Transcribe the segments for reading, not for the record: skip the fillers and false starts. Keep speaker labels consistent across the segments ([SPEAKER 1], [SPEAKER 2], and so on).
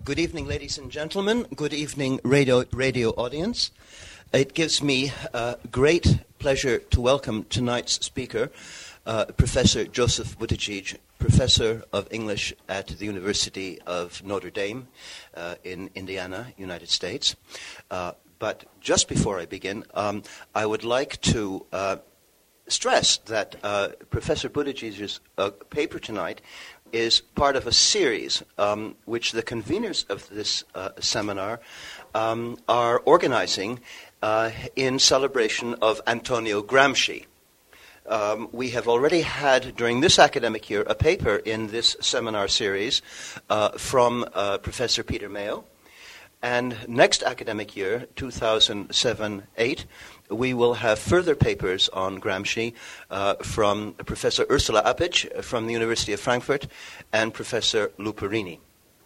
[SPEAKER 1] Good evening, ladies and gentlemen. Good evening, radio audience. It gives me great pleasure to welcome tonight's speaker, Professor Joseph Buttigieg, Professor of English at the University of Notre Dame in Indiana, United States. But just before I begin, I would like to stress that Professor Buttigieg's paper tonight is part of a series which the conveners of this seminar are organizing in celebration of Antonio Gramsci. We have already had, during this academic year, a paper in this seminar series from Professor Peter Mayo. And next academic year, 2007-08, we will have further papers on Gramsci from Professor Ursula Appich from the University of Frankfurt and Professor Luperini.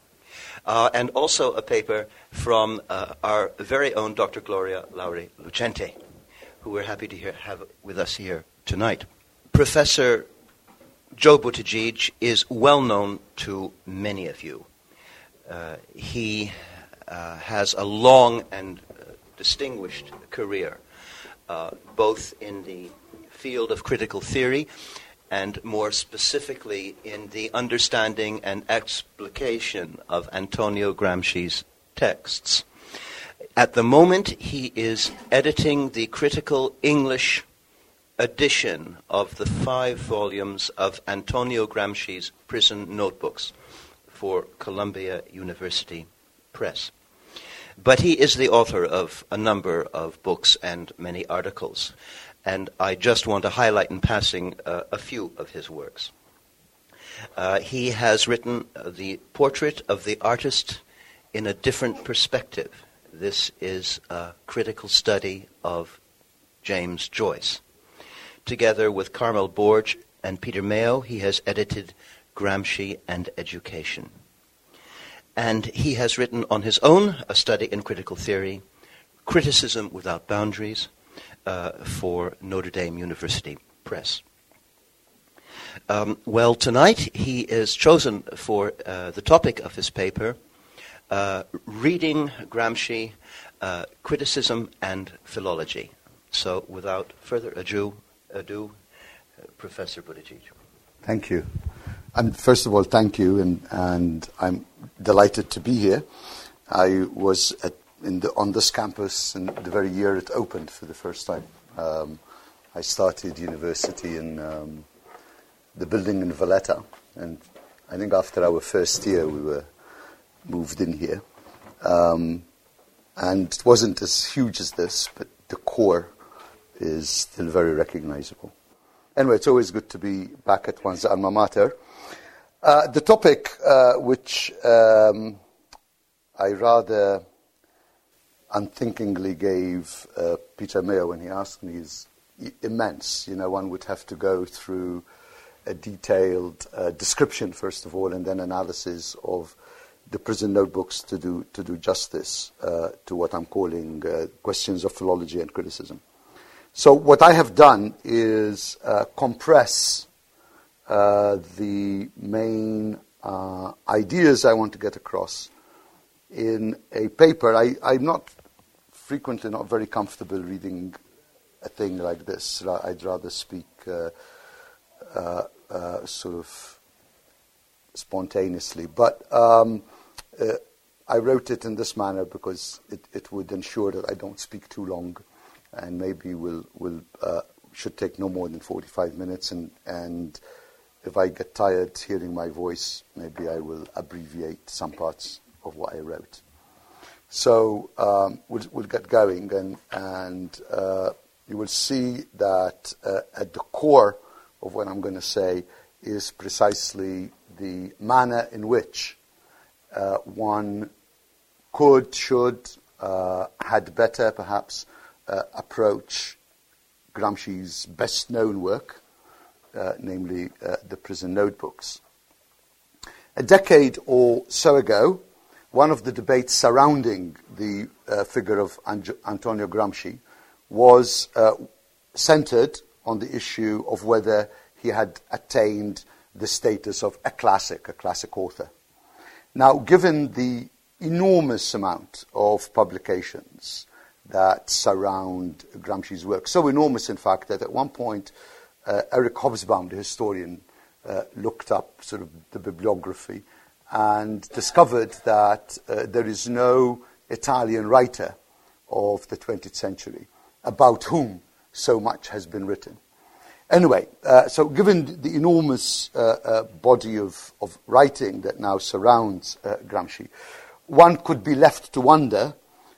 [SPEAKER 1] And also a paper from our very own Dr. Gloria Lauri Lucente, who we're happy to have with us here tonight. Professor Joe Buttigieg is well known to many of you. He has a long and distinguished career, both in the field of critical theory and more specifically in the understanding and explication of Antonio Gramsci's texts. At the moment, he is editing the critical English edition of the 5 volumes of Antonio Gramsci's Prison Notebooks for Columbia University Press. But he is the author of a number of books and many articles, and I just want to highlight in passing a few of his works. He has written The Portrait of the Artist in a Different Perspective. This is a critical study of James Joyce. Together with Carmel Borge and Peter Mayo, he has edited Gramsci and Education. And he has written on his own a study in critical theory, Criticism Without Boundaries, for Notre Dame University Press. Well, tonight he is chosen for the topic of his paper, Reading Gramsci, Criticism and Philology. So without further ado, Professor Buttigieg.
[SPEAKER 2] Thank you. First of all, thank you, and I'm delighted to be here. I was on this campus in the very year it opened for the first time. I started university in the building in Valletta, and I think after our first year we were moved in here. And it wasn't as huge as this, but the core is still very recognizable. Anyway, it's always good to be back at one's alma mater. The topic which I rather unthinkingly gave Peter Mayo when he asked me is immense. You know, one would have to go through a detailed description, first of all, and then analysis of the prison notebooks to do justice to what I'm calling questions of philology and criticism. So what I have done is compress the main ideas I want to get across in a paper. I'm not very comfortable reading a thing like this. I'd rather speak sort of spontaneously. But I wrote it in this manner because it would ensure that I don't speak too long, and maybe should take no more than 45 minutes, and if I get tired hearing my voice, maybe I will abbreviate some parts of what I wrote. So we'll get going, and you will see that at the core of what I'm going to say is precisely the manner in which one should, had better perhaps approach Gramsci's best-known work, namely the prison notebooks. A decade or so ago, one of the debates surrounding the figure of Antonio Gramsci was centered on the issue of whether he had attained the status of a classic author. Now, given the enormous amount of publications that surround Gramsci's work. So enormous, in fact, that at one point Eric Hobsbawm, the historian, looked up sort of the bibliography and discovered that there is no Italian writer of the 20th century about whom so much has been written. Anyway, so given the enormous body of writing that now surrounds Gramsci, one could be left to wonder,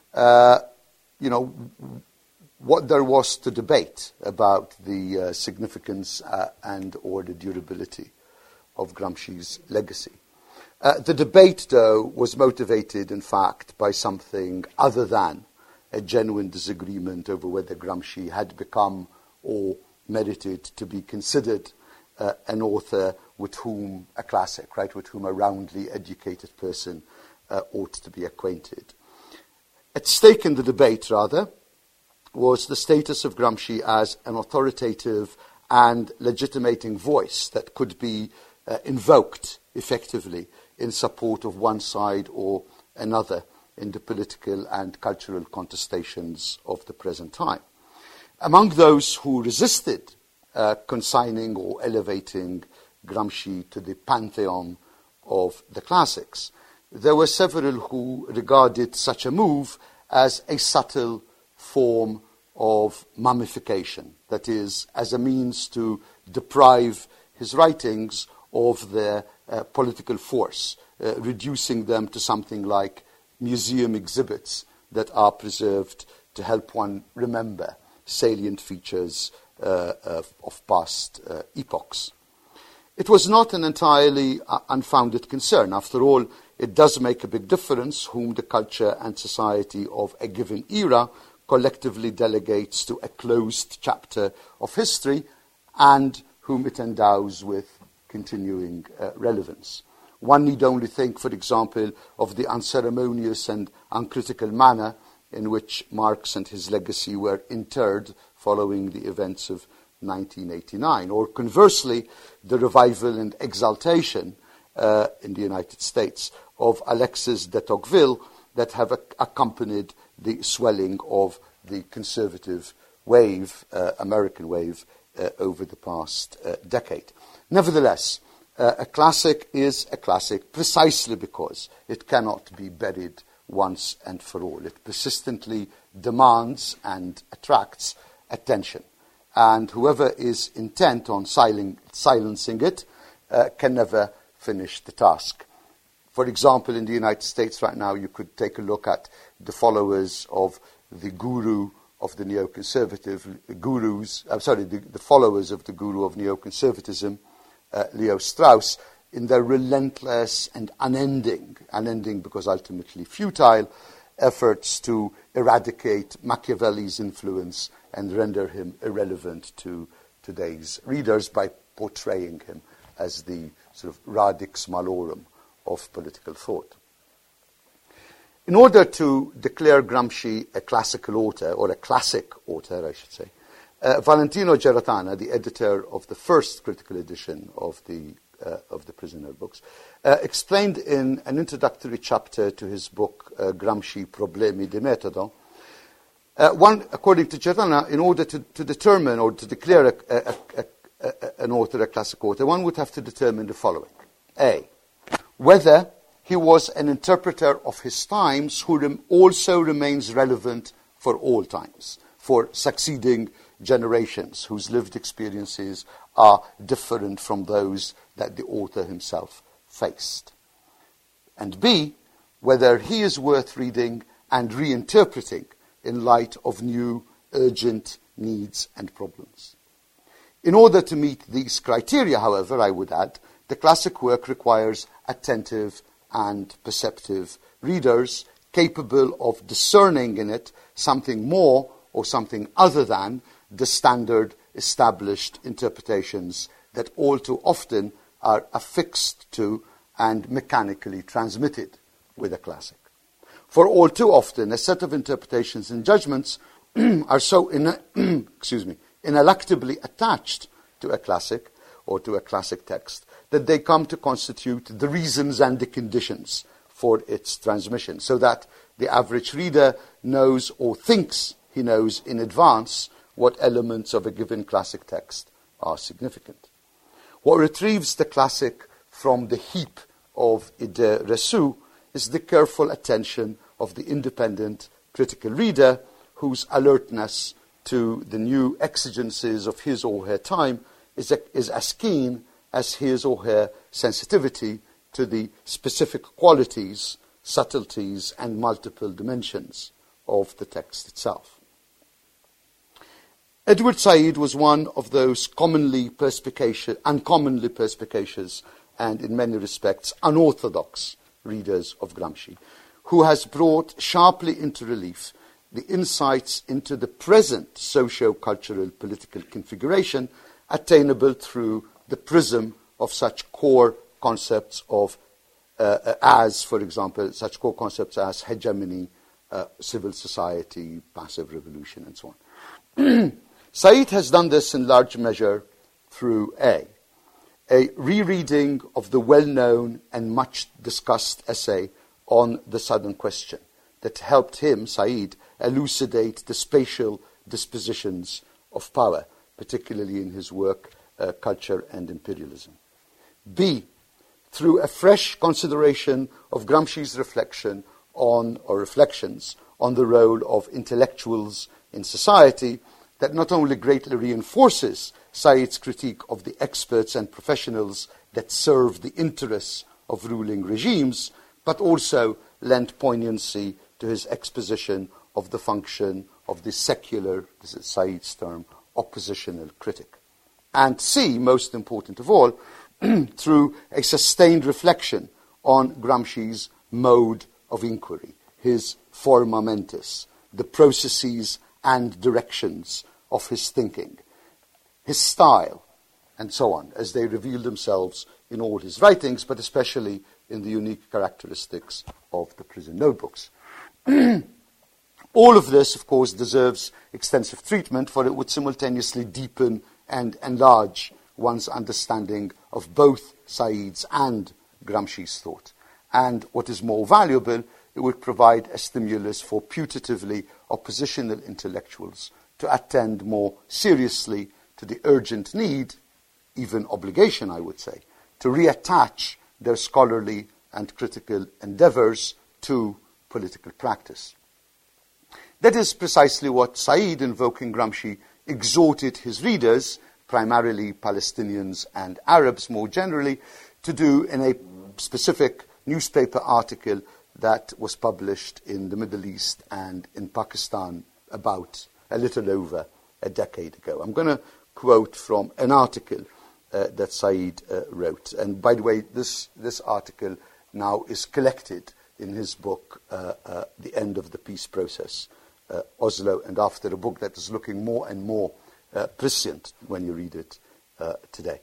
[SPEAKER 2] what there was to debate about the significance and or the durability of Gramsci's legacy. The debate, though, was motivated, in fact, by something other than a genuine disagreement over whether Gramsci had become or merited to be considered an author with whom a classic, right, with whom a roundly educated person ought to be acquainted. At stake in the debate, rather, was the status of Gramsci as an authoritative and legitimating voice that could be invoked effectively in support of one side or another in the political and cultural contestations of the present time. Among those who resisted consigning or elevating Gramsci to the pantheon of the classics, there were several who regarded such a move as a subtle form of mummification, that is, as a means to deprive his writings of their political force, reducing them to something like museum exhibits that are preserved to help one remember salient features of past epochs. It was not an entirely unfounded concern. After all, it does make a big difference whom the culture and society of a given era collectively delegates to a closed chapter of history and whom it endows with continuing relevance. One need only think, for example, of the unceremonious and uncritical manner in which Marx and his legacy were interred following the events of 1989, or conversely, the revival and exaltation in the United States of Alexis de Tocqueville that have accompanied the swelling of the conservative wave, American wave, over the past decade. Nevertheless, a classic is a classic precisely because it cannot be buried once and for all. It persistently demands and attracts attention. And whoever is intent on silencing it can never finish the task. For example, in the United States right now, you could take a look at the followers of the guru of the neoconservative the followers of the guru of neoconservatism, Leo Strauss, in their relentless and unending because ultimately futile, efforts to eradicate Machiavelli's influence and render him irrelevant to today's readers by portraying him as the sort of radix malorum of political thought. In order to declare Gramsci a classical author, or a classic author, I should say, Valentino Geratana, the editor of the first critical edition of the Prisoner books, explained in an introductory chapter to his book Gramsci Problemi di Metodo, according to Geratana, in order to determine or to declare an author a classic author, one would have to determine the following. A, whether he was an interpreter of his times who also remains relevant for all times, for succeeding generations whose lived experiences are different from those that the author himself faced. And B, whether he is worth reading and reinterpreting in light of new, urgent needs and problems. In order to meet these criteria, however, I would add, the classic work requires attentive and perceptive readers capable of discerning in it something more or something other than the standard established interpretations that all too often are affixed to and mechanically transmitted with a classic. For all too often, a set of interpretations and judgments are so ineluctably attached to a classic or to a classic text that they come to constitute the reasons and the conditions for its transmission, so that the average reader knows or thinks he knows in advance what elements of a given classic text are significant. What retrieves the classic from the heap of idées reçues is the careful attention of the independent critical reader, whose alertness to the new exigencies of his or her time is as keen as his or her sensitivity to the specific qualities, subtleties, and multiple dimensions of the text itself. Edward Said was one of those uncommonly perspicacious, and in many respects unorthodox readers of Gramsci, who has brought sharply into relief the insights into the present socio-cultural political configuration attainable through the prism of such core concepts as, for example, such core concepts as hegemony, civil society, passive revolution, and so on. Said has done this in large measure through a rereading of the well-known and much-discussed essay on the Southern Question that helped him, Said, elucidate the spatial dispositions of power, particularly in his work, Culture and Imperialism. B, through a fresh consideration of Gramsci's reflections on the role of intellectuals in society, that not only greatly reinforces Said's critique of the experts and professionals that serve the interests of ruling regimes, but also lent poignancy to his exposition of the function of the secular, this is Said's term, oppositional critic. And C, most important of all, through a sustained reflection on Gramsci's mode of inquiry, his forma mentis, the processes and directions of his thinking, his style, and so on, as they reveal themselves in all his writings, but especially in the unique characteristics of the prison notebooks. All of this, of course, deserves extensive treatment, for it would simultaneously deepen and enlarge one's understanding of both Said's and Gramsci's thought. And what is more valuable, it would provide a stimulus for putatively oppositional intellectuals to attend more seriously to the urgent need, even obligation, I would say, to reattach their scholarly and critical endeavors to political practice. That is precisely what Said, invoking Gramsci, exhorted his readers, primarily Palestinians and Arabs more generally, to do in a specific newspaper article that was published in the Middle East and in Pakistan about a little over a decade ago. I'm going to quote from an article that Said wrote. And by the way, this article now is collected in his book, The End of the Peace Process, Oslo and After, a book that is looking more and more prescient when you read it today.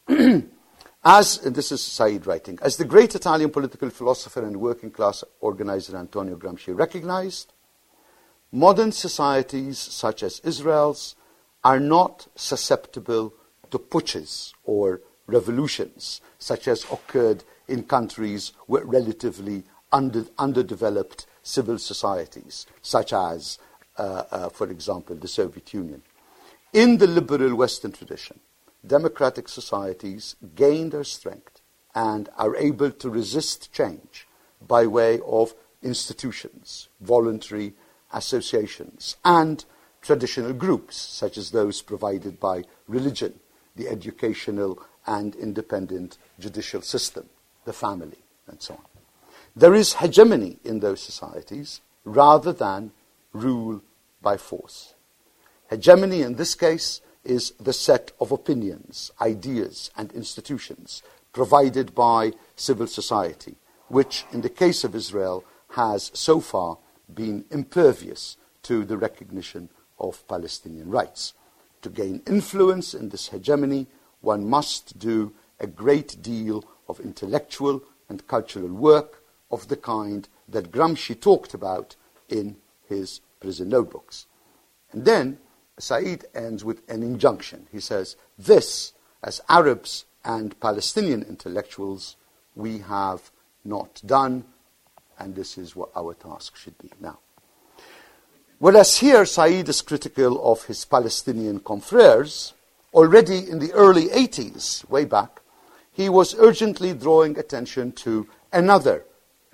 [SPEAKER 2] And this is Said writing, as the great Italian political philosopher and working class organizer Antonio Gramsci recognized, modern societies such as Israel's are not susceptible to putches or revolutions, such as occurred in countries with relatively underdeveloped civil societies, such as, for example, the Soviet Union. In the liberal Western tradition, democratic societies gain their strength and are able to resist change by way of institutions, voluntary associations, and traditional groups, such as those provided by religion, the educational and independent judicial system, the family, and so on. There is hegemony in those societies rather than rule by force. Hegemony in this case is the set of opinions, ideas, and institutions provided by civil society, which in the case of Israel has so far been impervious to the recognition of Palestinian rights. To gain influence in this hegemony, one must do a great deal of intellectual and cultural work of the kind that Gramsci talked about in his prison notebooks. And then Said ends with an injunction. He says, this, as Arabs and Palestinian intellectuals, we have not done And this is what our task should be now. Whereas here Said is critical of his Palestinian confreres, already in the early 80s, way back, he was urgently drawing attention to another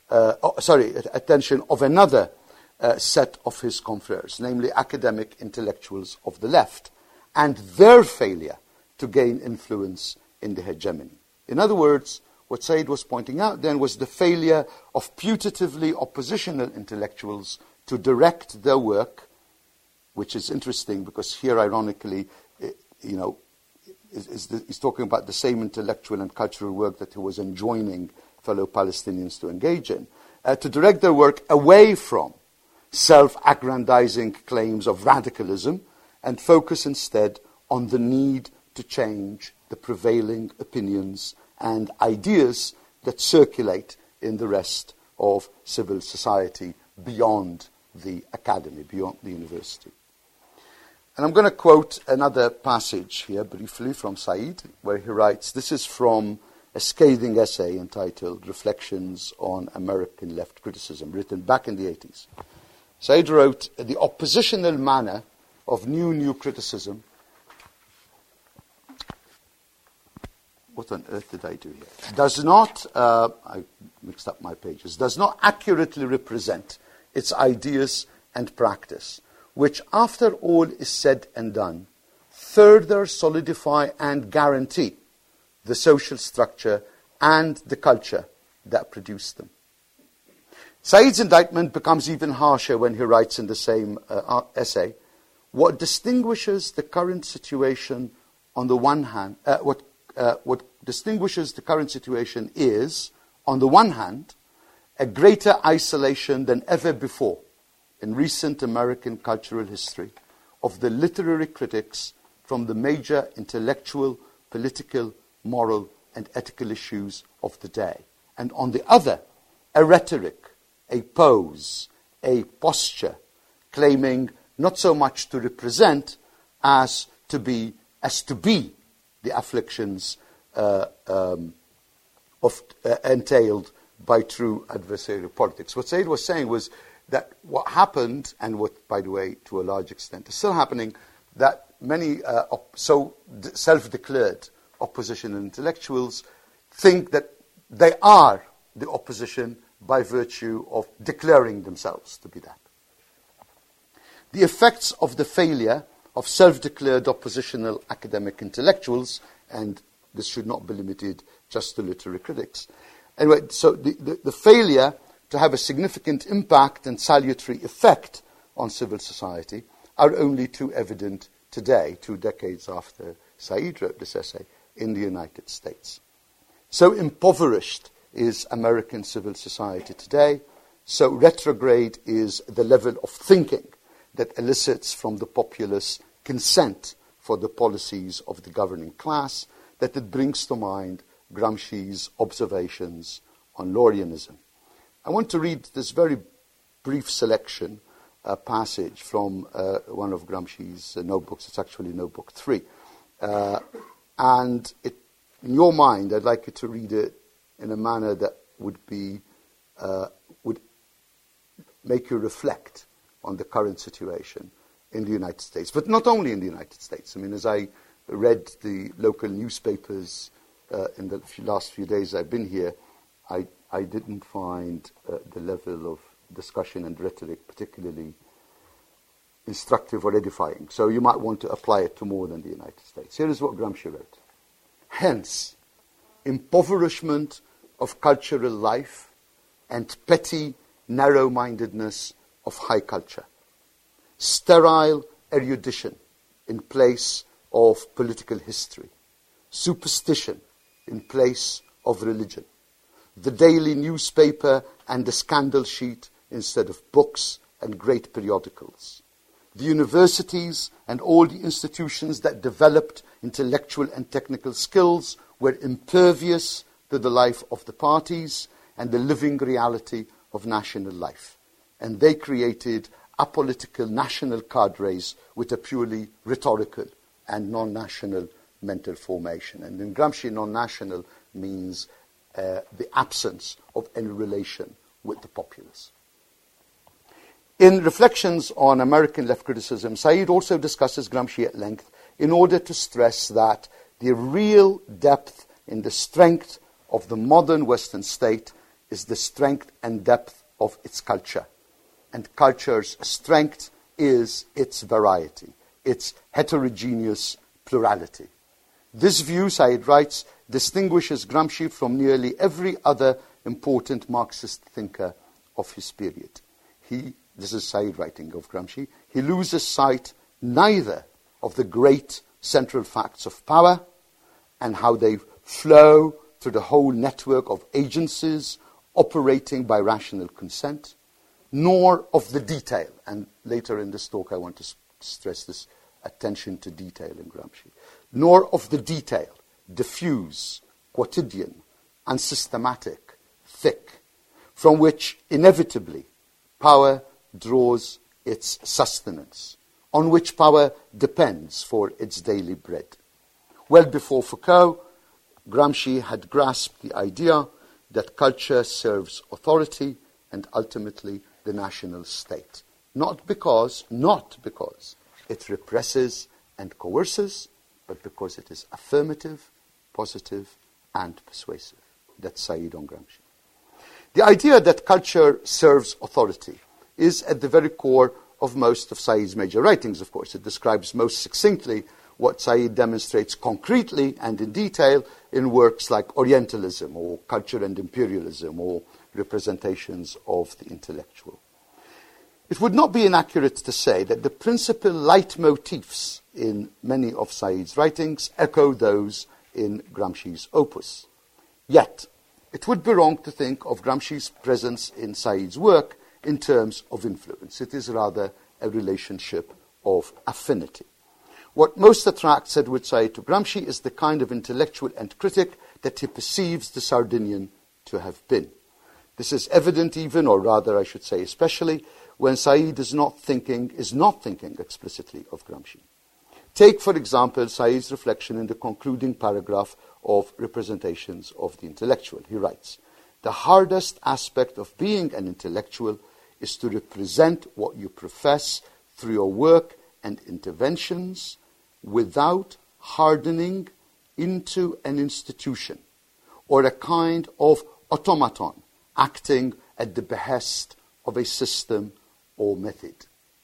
[SPEAKER 2] set of his confreres, namely academic intellectuals of the left, and their failure to gain influence in the hegemony. In other words, what Said was pointing out then was the failure of putatively oppositional intellectuals to direct their work, which is interesting because here, ironically, he's talking about the same intellectual and cultural work that he was enjoining fellow Palestinians to engage in, to direct their work away from self-aggrandizing claims of radicalism and focus instead on the need to change the prevailing opinions and ideas that circulate in the rest of civil society beyond the academy, beyond the university. And I'm going to quote another passage here briefly from Said, where he writes, this is from a scathing essay entitled Reflections on American Left Criticism, written back in the 80s. Said wrote, the oppositional manner of new criticism. What on earth did I do here? Does not, I mixed up my pages, does not accurately represent its ideas and practice, which after all is said and done, further solidify and guarantee the social structure and the culture that produced them. Said's indictment becomes even harsher when he writes in the same essay, what distinguishes the current situation on the one hand, what distinguishes the current situation is, on the one hand, a greater isolation than ever before in recent American cultural history of the literary critics from the major intellectual, political, moral, and ethical issues of the day. And on the other, a rhetoric, a pose, a posture, claiming not so much to represent as to be the afflictions entailed by true adversarial politics. What Said was saying was that what happened, and what, by the way, to a large extent is still happening, that many self-declared opposition intellectuals think that they are the opposition by virtue of declaring themselves to be that. The effects of the failure of self-declared oppositional academic intellectuals, and this should not be limited just to literary critics. Anyway, so the failure to have a significant impact and salutary effect on civil society are only too evident today, 2 decades after Said wrote this essay, in the United States. So impoverished is American civil society today, so retrograde is the level of thinking that elicits from the populace consent for the policies of the governing class, that it brings to mind Gramsci's observations on Lorrianism. I want to read this very brief selection, passage from one of Gramsci's notebooks. It's actually notebook 3. And in your mind, I'd like you to read it in a manner that would make you reflect on the current situation in the United States. But not only in the United States. I mean, as I read the local newspapers in the last few days I've been here, I didn't find the level of discussion and rhetoric particularly instructive or edifying. So you might want to apply it to more than the United States. Here is what Gramsci wrote. Hence, impoverishment of cultural life and petty narrow-mindedness of high culture. Sterile erudition in place of political history. Superstition in place of religion. The daily newspaper and the scandal sheet instead of books and great periodicals. The universities and all the institutions that developed intellectual and technical skills were impervious to the life of the parties and the living reality of national life. And they created apolitical national cadres with a purely rhetorical and non-national mental formation. And in Gramsci, non-national means the absence of any relation with the populace. In Reflections on American Left Criticism, Said also discusses Gramsci at length in order to stress that the real depth in the strength of the modern Western state is the strength and depth of its culture. And culture's strength is its variety, its heterogeneous plurality. This view, Said writes, distinguishes Gramsci from nearly every other important Marxist thinker of his period. This is Said writing of Gramsci, he loses sight neither of the great central facts of power and how they flow through the whole network of agencies operating by rational consent, nor of the detail. And later in this talk I want to stress this attention to detail in Gramsci. Nor of the detail, diffuse, quotidian, unsystematic, thick, from which inevitably power draws its sustenance, on which power depends for its daily bread. Well before Foucault, Gramsci had grasped the idea that culture serves authority and ultimately the national state, not because it represses and coerces, but because it is affirmative, positive, and persuasive. That's Said on Gramsci. The idea that culture serves authority is at the very core of most of Said's major writings, of course. It describes most succinctly what Said demonstrates concretely and in detail in works like Orientalism or Culture and Imperialism or Representations of the Intellectual. It would not be inaccurate to say that the principal leitmotifs in many of Said's writings echo those in Gramsci's opus. Yet, it would be wrong to think of Gramsci's presence in Said's work in terms of influence. It is rather a relationship of affinity. What most attracts Edward Said to Gramsci is the kind of intellectual and critic that he perceives the Sardinian to have been. This is evident even, or rather I should say especially, when Said is not thinking explicitly of Gramsci. Take, for example, Said's reflection in the concluding paragraph of Representations of the Intellectual. He writes, "The hardest aspect of being an intellectual is to represent what you profess through your work and interventions without hardening into an institution or a kind of automaton acting at the behest of a system or method."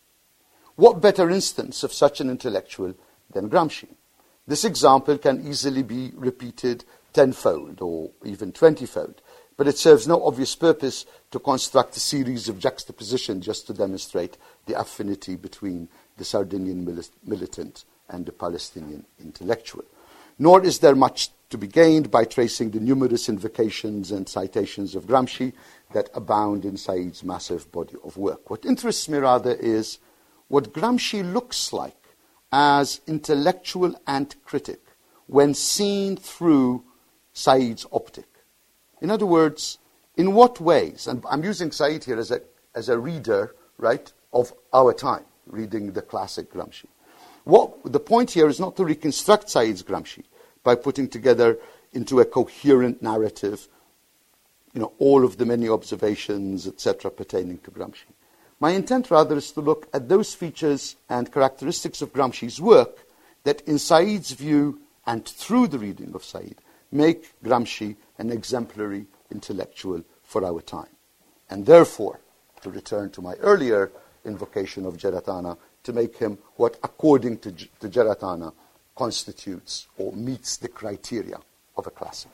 [SPEAKER 2] What better instance of such an intellectual than Gramsci? This example can easily be repeated tenfold or even 20-fold, but it serves no obvious purpose to construct a series of juxtapositions just to demonstrate the affinity between the Sardinian militant and the Palestinian intellectual. Nor is there much to be gained by tracing the numerous invocations and citations of Gramsci that abound in Said's massive body of work. What interests me rather is what Gramsci looks like as intellectual and critic when seen through Said's optic. In other words, in what ways, and I'm using Said here as a reader, right, of our time, reading the classic Gramsci. The point here is not to reconstruct Said's Gramsci by putting together into a coherent narrative, all of the many observations, etc., pertaining to Gramsci. My intent rather is to look at those features and characteristics of Gramsci's work that in Said's view and through the reading of Said make Gramsci an exemplary intellectual for our time. And therefore, to return to my earlier invocation of Geratana, to make him what, according to Geratana, constitutes or meets the criteria of a classic.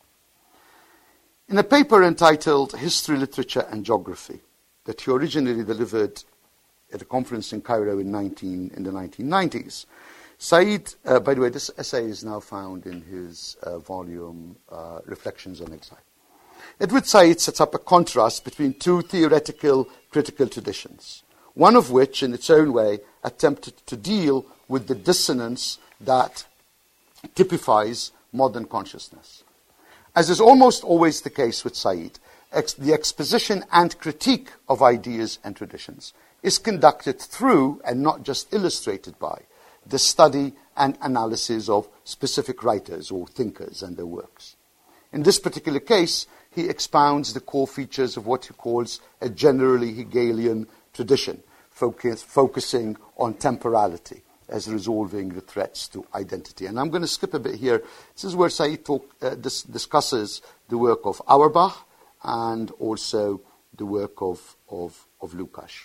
[SPEAKER 2] In a paper entitled History, Literature and Geography that he originally delivered at a conference in Cairo in the 1990s, Said, by the way, this essay is now found in his volume, Reflections on Exile. Edward Said sets up a contrast between two theoretical critical traditions, one of which, in its own way, attempted to deal with the dissonance that typifies modern consciousness. As is almost always the case with Said, the exposition and critique of ideas and traditions is conducted through, and not just illustrated by, the study and analysis of specific writers or thinkers and their works. In this particular case, he expounds the core features of what he calls a generally Hegelian tradition, focusing on temporality as resolving the threats to identity. And I'm going to skip a bit here. This is where Said discusses the work of Auerbach and also the work of Lukács.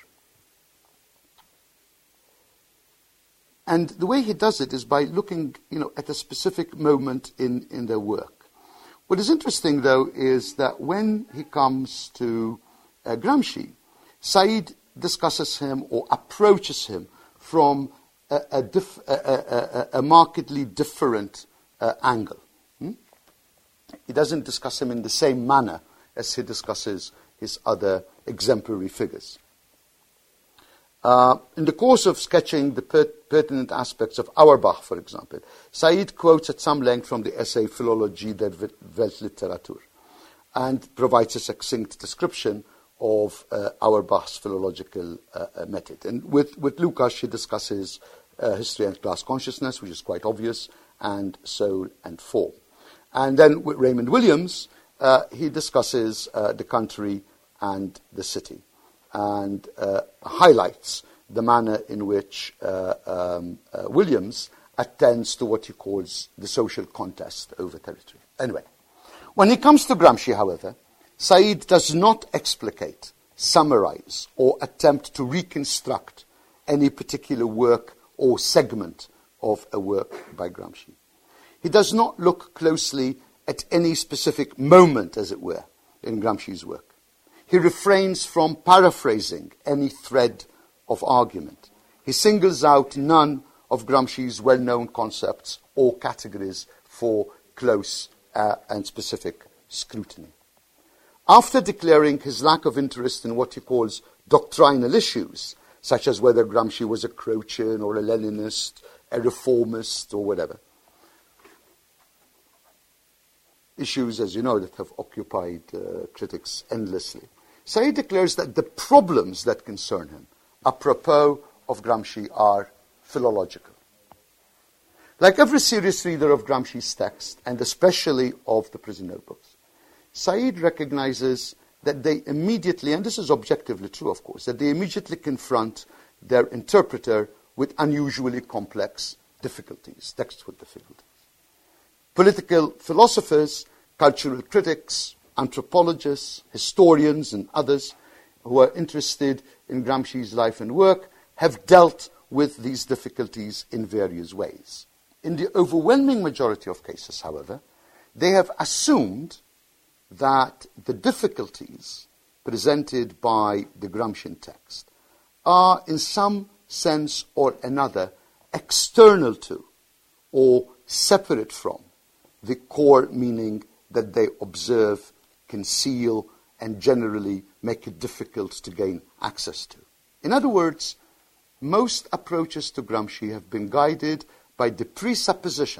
[SPEAKER 2] And the way he does it is by looking, at a specific moment in their work. What is interesting, though, is that when he comes to Gramsci, Said discusses him or approaches him from a markedly different angle. He doesn't discuss him in the same manner as he discusses his other exemplary figures. In the course of sketching the pertinent aspects of Auerbach, for example, Said quotes at some length from the essay Philologie der Weltliteratur and provides a succinct description of Auerbach's philological method. And with Lukács, he discusses history and class consciousness, which is quite obvious, and soul and form. And then with Raymond Williams, he discusses the country and the city, and highlights the manner in which Williams attends to what he calls the social contest over territory. Anyway, when he comes to Gramsci, however, Said does not explicate, summarize, or attempt to reconstruct any particular work or segment of a work by Gramsci. He does not look closely at any specific moment, as it were, in Gramsci's work. He refrains from paraphrasing any thread of argument. He singles out none of Gramsci's well-known concepts or categories for close and specific scrutiny. After declaring his lack of interest in what he calls doctrinal issues, such as whether Gramsci was a Croatian or a Leninist, a reformist or whatever, issues, as you know, that have occupied critics endlessly, Said declares that the problems that concern him, apropos of Gramsci, are philological. Like every serious reader of Gramsci's text, and especially of the prison notebooks, Said recognizes that they immediately, and this is objectively true, of course, that they immediately confront their interpreter with unusually complex difficulties, textual difficulties. Political philosophers, cultural critics, anthropologists, historians, and others who are interested in Gramsci's life and work have dealt with these difficulties in various ways. In the overwhelming majority of cases, however, they have assumed that the difficulties presented by the Gramscian text are in some sense or another external to or separate from the core meaning that they observe, conceal, and generally make it difficult to gain access to. In other words, most approaches to Gramsci have been guided by the presupposition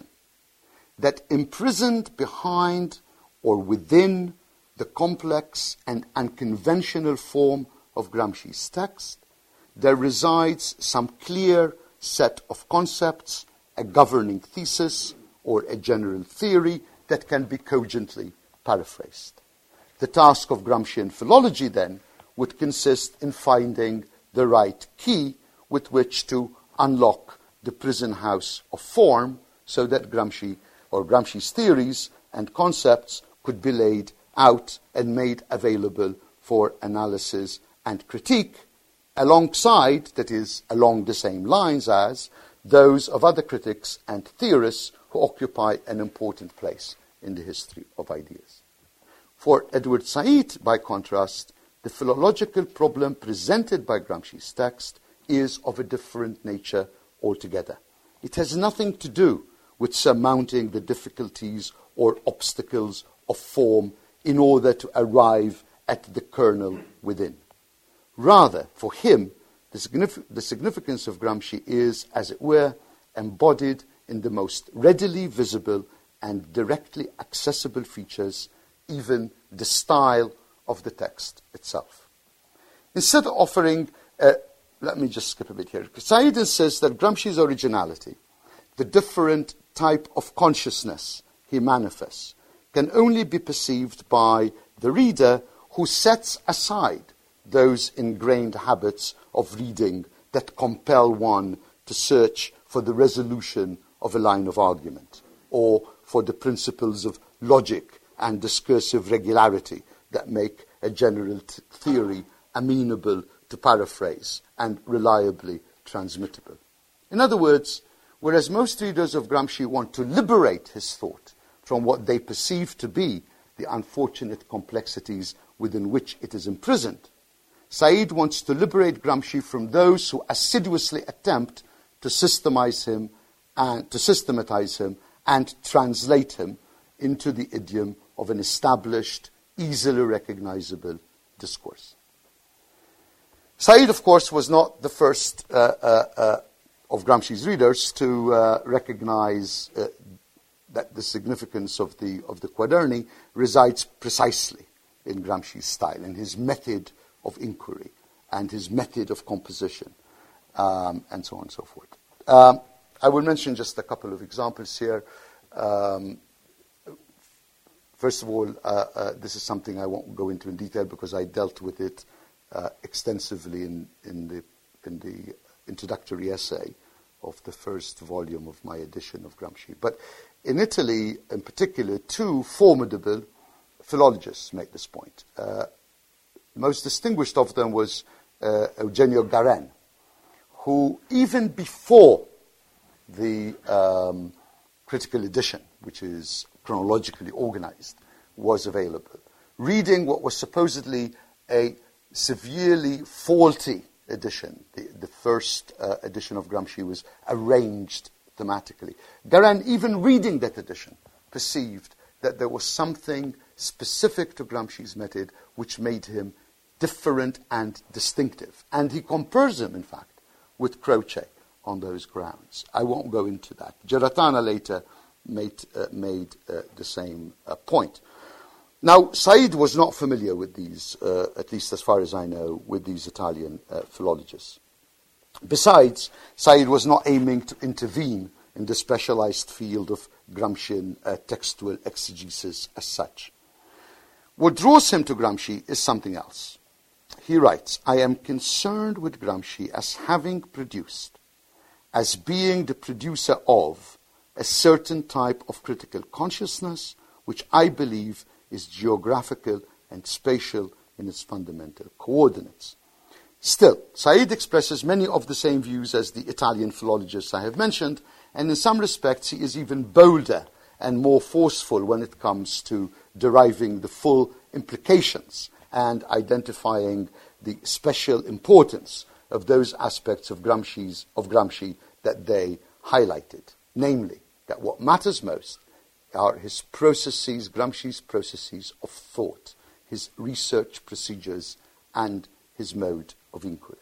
[SPEAKER 2] that imprisoned behind or within the complex and unconventional form of Gramsci's text, there resides some clear set of concepts, a governing thesis, or a general theory that can be cogently paraphrased. The task of Gramscian philology, then, would consist in finding the right key with which to unlock the prison house of form so that Gramsci or Gramsci's theories and concepts could be laid out and made available for analysis and critique alongside, that is, along the same lines as, those of other critics and theorists who occupy an important place in the history of ideas. For Edward Said, by contrast, the philological problem presented by Gramsci's text is of a different nature altogether. It has nothing to do with surmounting the difficulties or obstacles of form in order to arrive at the kernel within. Rather, for him, the significance of Gramsci is, as it were, embodied in the most readily visible and directly accessible features, even the style of the text itself. Instead of offering, let me just skip a bit here. Said insists that Gramsci's originality, the different type of consciousness he manifests, can only be perceived by the reader who sets aside those ingrained habits of reading that compel one to search for the resolution of a line of argument, or for the principles of logic and discursive regularity that make a general theory amenable to paraphrase and reliably transmittable. In other words, whereas most readers of Gramsci want to liberate his thought from what they perceive to be the unfortunate complexities within which it is imprisoned, Said wants to liberate Gramsci from those who assiduously attempt to systematize him and translate him into the idiom of an established, easily recognizable discourse. Said, of course, was not the first of Gramsci's readers to recognize that the significance of the Quaderni resides precisely in Gramsci's style, in his method of inquiry and his method of composition, and so on and so forth. I will mention just a couple of examples here. First of all, this is something I won't go into in detail because I dealt with it extensively in the introductory essay of the first volume of my edition of Gramsci. But in Italy, in particular, two formidable philologists make this point. Most distinguished of them was Eugenio Garen, who even before the critical edition, which is chronologically organized, was available, reading what was supposedly a severely faulty edition. The first edition of Gramsci was arranged thematically. Garen, even reading that edition, perceived that there was something specific to Gramsci's method which made him different and distinctive. And he compares him, in fact, with Croce on those grounds. I won't go into that. Geratana later made the same point. Now, Said was not familiar with these, at least as far as I know, with these Italian philologists. Besides, Said was not aiming to intervene in the specialized field of Gramscian textual exegesis as such. What draws him to Gramsci is something else. He writes, "I am concerned with Gramsci as having produced, as being the producer of, a certain type of critical consciousness which I believe is geographical and spatial in its fundamental coordinates." Still, Said expresses many of the same views as the Italian philologists I have mentioned, and in some respects he is even bolder and more forceful when it comes to deriving the full implications and identifying the special importance of those aspects of Gramsci that they highlighted, namely that what matters most are his processes, Gramsci's processes of thought, his research procedures, and his mode of inquiry.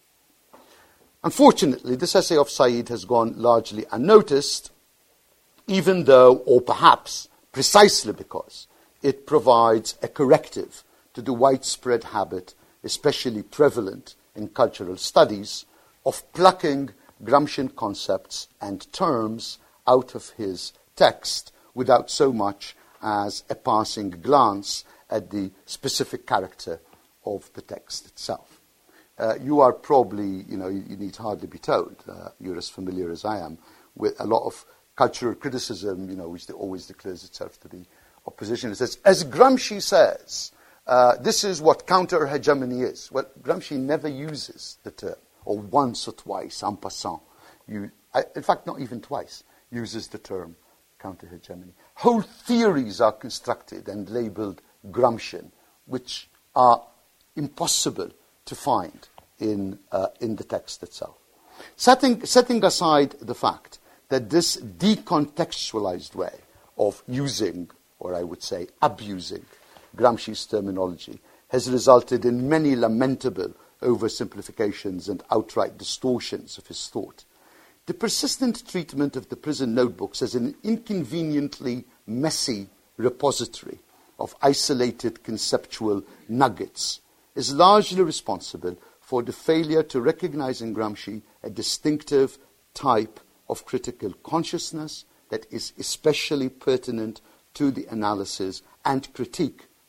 [SPEAKER 2] Unfortunately, this essay of Said has gone largely unnoticed, even though, or perhaps precisely because, it provides a corrective to the widespread habit, especially prevalent in cultural studies, of plucking Gramscian concepts and terms out of his text without so much as a passing glance at the specific character of the text itself. You are probably, you need hardly be told, you're as familiar as I am, with a lot of cultural criticism, which always declares itself to be opposition. It says, as Gramsci says, this is what counter-hegemony is. Well, Gramsci never uses the term, or once or twice, en passant. In fact, not even twice, uses the term counter-hegemony. Whole theories are constructed and labeled Gramscian, which are impossible to find in the text itself. Setting aside the fact that this decontextualized way of using, or I would say abusing, Gramsci's terminology has resulted in many lamentable oversimplifications and outright distortions of his thought. The persistent treatment of the prison notebooks as an inconveniently messy repository of isolated conceptual nuggets is largely responsible for the failure to recognize in Gramsci a distinctive type of critical consciousness that is especially pertinent to the analysis and critique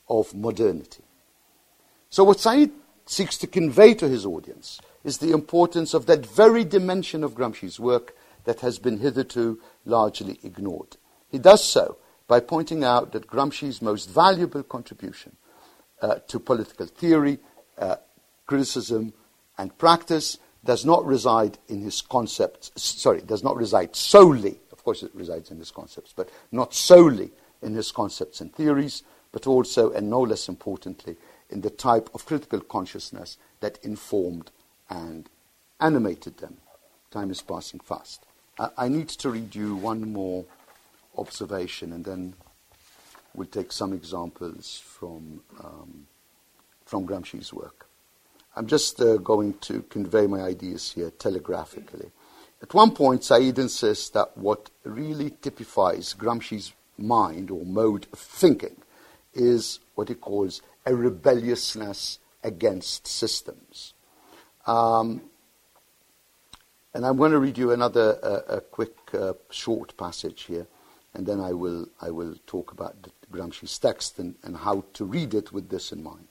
[SPEAKER 2] of modernity. So what Said seeks to convey to his audience is the importance of that very dimension of Gramsci's work that has been hitherto largely ignored. He does so by pointing out that Gramsci's most valuable contribution to political theory, criticism, and practice does not reside in his concepts, does not reside solely, of course it resides in his concepts, but not solely in his concepts and theories, but also, and no less importantly, in the type of critical consciousness that informed and animated them. Time is passing fast. I need to read you one more observation, and then we'll take some examples from Gramsci's work. I'm just going to convey my ideas here telegraphically. At one point, Said insists that what really typifies Gramsci's mind or mode of thinking is what he calls a rebelliousness against systems. And I'm going to read you another a quick short passage here, and then I will talk about Gramsci's text and how to read it with this in mind.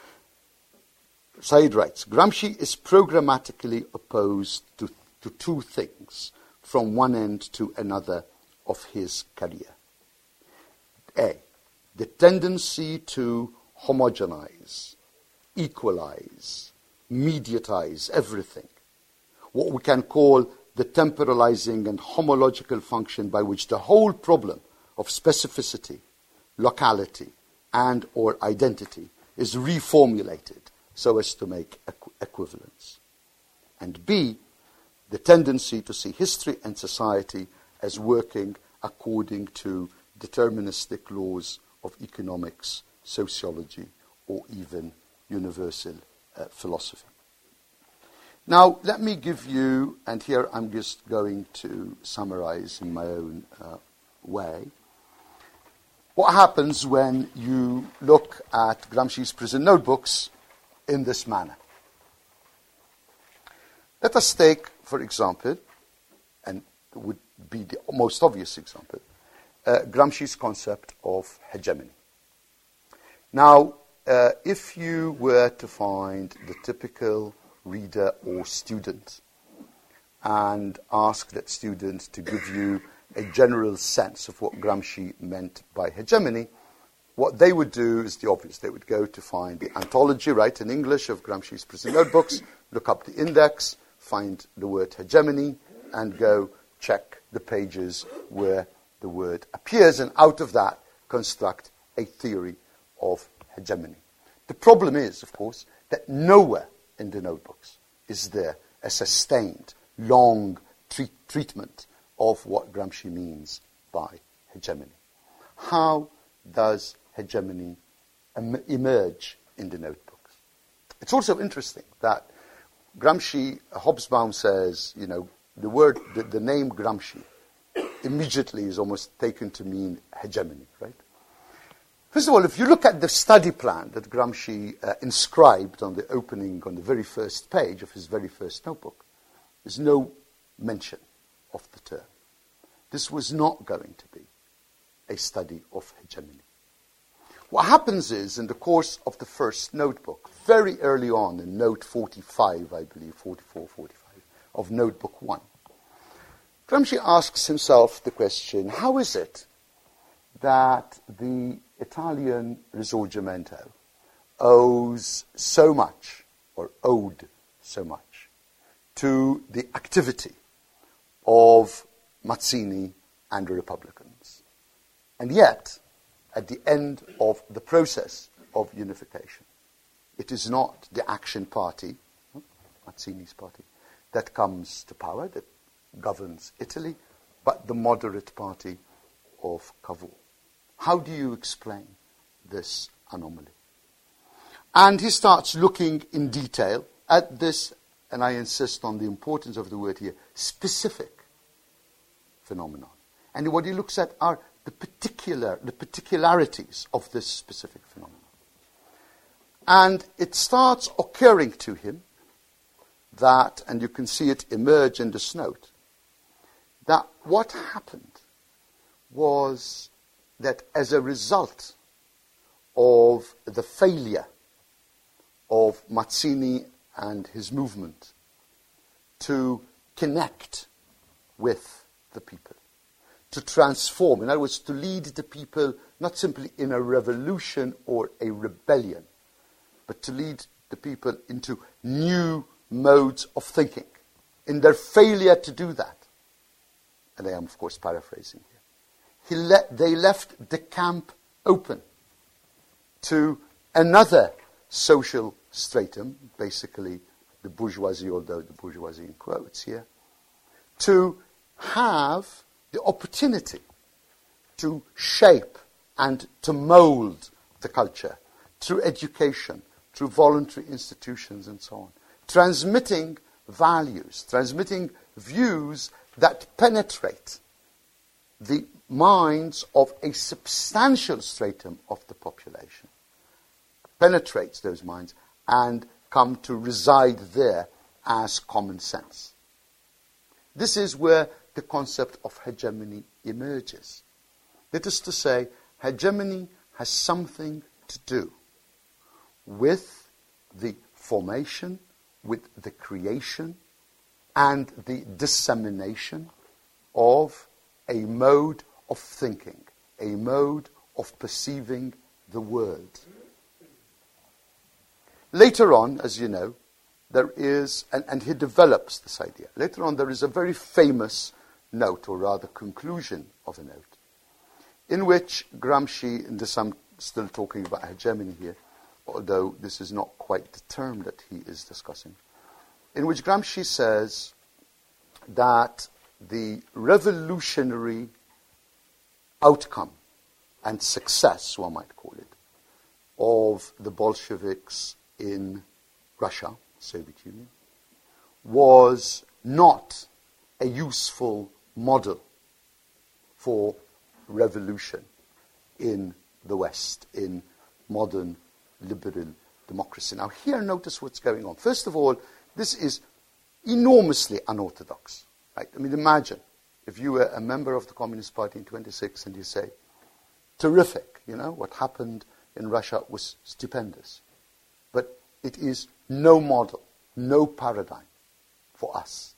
[SPEAKER 2] Said writes, Gramsci is programmatically opposed to two things from one end to another of his career. A, the tendency to homogenize, equalize, mediatize everything, what we can call the temporalizing and homological function by which the whole problem of specificity, locality, and or identity is reformulated so as to make equivalence. And B, the tendency to see history and society as working according to deterministic laws of economics, sociology, or even universal philosophy. Now, let me give you, and here I'm just going to summarize in my own way, what happens when you look at Gramsci's prison notebooks in this manner. Let us take, for example, and it would be the most obvious example, Gramsci's concept of hegemony. Now, if you were to find the typical reader or student and ask that student to give you a general sense of what Gramsci meant by hegemony, what they would do is the obvious. They would go to find the anthology, right, in English of Gramsci's prison notebooks, look up the index, find the word hegemony, and go check the pages where the word appears, and out of that construct a theory of hegemony. The problem is, of course, that nowhere in the notebooks is there a sustained, long treatment of what Gramsci means by hegemony. How does hegemony emerge in the notebooks? It's also interesting that Gramsci, Hobsbawm says, the name Gramsci immediately is almost taken to mean hegemony, right? First of all, if you look at the study plan that Gramsci inscribed on the very first page of his very first notebook, there's no mention of the term. This was not going to be a study of hegemony. What happens is, in the course of the first notebook, very early on in note 45, I believe, 44, 45, of notebook 1, Gramsci asks himself the question, how is it that the Italian Risorgimento owes so much, or owed so much, to the activity of Mazzini and the Republicans? And yet, at the end of the process of unification, it is not the Action Party, Mazzini's party, that comes to power, that governs Italy, but the moderate party of Cavour. How do you explain this anomaly? And he starts looking in detail at this, and I insist on the importance of the word here, specific phenomenon. And what he looks at are the particularities of this specific phenomenon. And it starts occurring to him that, and you can see it emerge in this note, that what happened was that as a result of the failure of Mazzini and his movement to connect with the people, to transform, in other words, to lead the people not simply in a revolution or a rebellion, but to lead the people into new modes of thinking. In their failure to do that, and I am, of course, paraphrasing here, they left the camp open to another social stratum, basically the bourgeoisie, although the bourgeoisie in quotes here, to have the opportunity to shape and to mold the culture through education, through voluntary institutions and so on, transmitting values, transmitting views that penetrate the minds of a substantial stratum of the population, penetrates those minds and come to reside there as common sense. This is where the concept of hegemony emerges. That is to say, hegemony has something to do with the formation, with the creation, and the dissemination of a mode of thinking, a mode of perceiving the world. Later on, as you know, there is, and he develops this idea, later on there is a very famous note, or rather conclusion of a note, in which Gramsci, and this I'm still talking about hegemony here, although this is not quite the term that he is discussing, in which Gramsci says that the revolutionary outcome and success, one might call it, of the Bolsheviks in Russia, Soviet Union, was not a useful model for revolution in the West, in modern liberal democracy. Now here, notice what's going on. First of all, this is enormously unorthodox. Right? I mean, imagine if you were a member of the Communist Party in 1926 and you say, terrific, what happened in Russia was stupendous. But it is no model, no paradigm for us.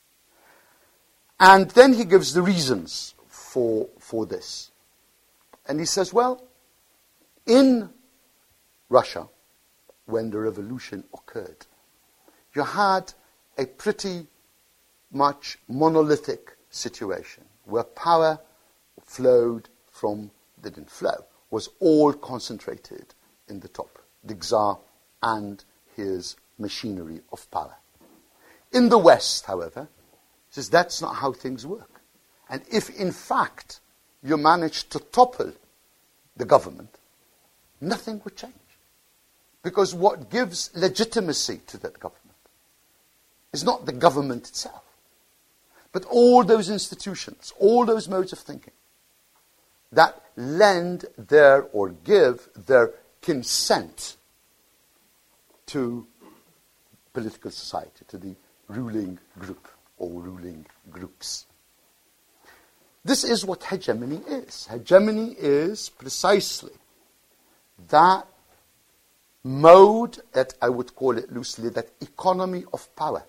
[SPEAKER 2] And then he gives the reasons for this. And he says, well, in Russia, when the revolution occurred, you had a pretty much monolithic situation where power flowed from, didn't flow, was all concentrated in the top, the Tsar and his machinery of power. In the West, however, he says that's not how things work. And if, in fact, you manage to topple the government, nothing would change. Because what gives legitimacy to that government is not the government itself, but all those institutions, all those modes of thinking that lend their, or give their consent to political society, to the ruling group or ruling groups. This is what hegemony is. Hegemony is precisely that mode, that I would call it loosely, that economy of power,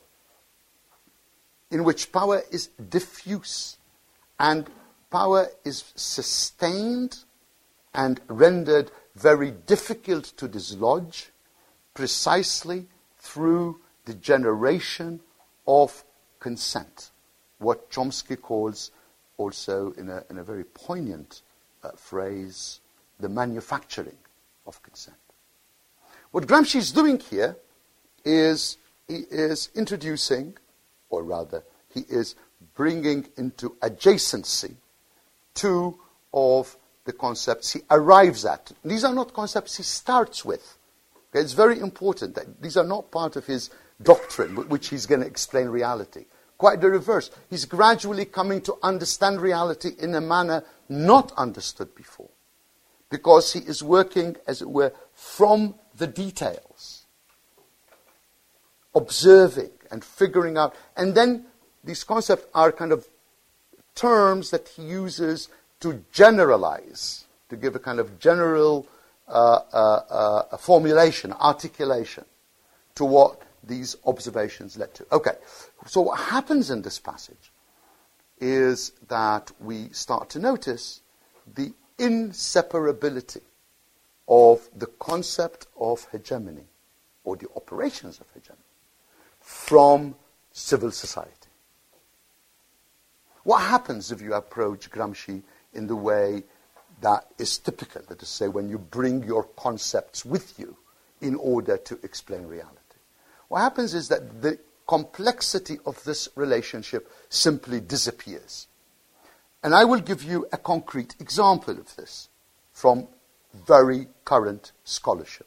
[SPEAKER 2] in which power is diffuse and power is sustained and rendered very difficult to dislodge precisely through the generation of consent, what Chomsky calls also in a very poignant phrase, the manufacturing of consent. What Gramsci is doing here is he is introducing, or rather he is bringing into adjacency two of the concepts he arrives at. These are not concepts he starts with. Okay, it's very important that these are not part of his doctrine, with which he's going to explain reality. Quite the reverse. He's gradually coming to understand reality in a manner not understood before, because he is working, as it were, from the details, observing and figuring out. And then these concepts are kind of terms that he uses to generalize, to give a kind of general a formulation, articulation to what these observations led to. Okay, so what happens in this passage is that we start to notice the inseparability of the concept of hegemony, or the operations of hegemony, from civil society. What happens if you approach Gramsci in the way that is typical, that is to say, when you bring your concepts with you in order to explain reality? What happens is that the complexity of this relationship simply disappears. And I will give you a concrete example of this from very current scholarship.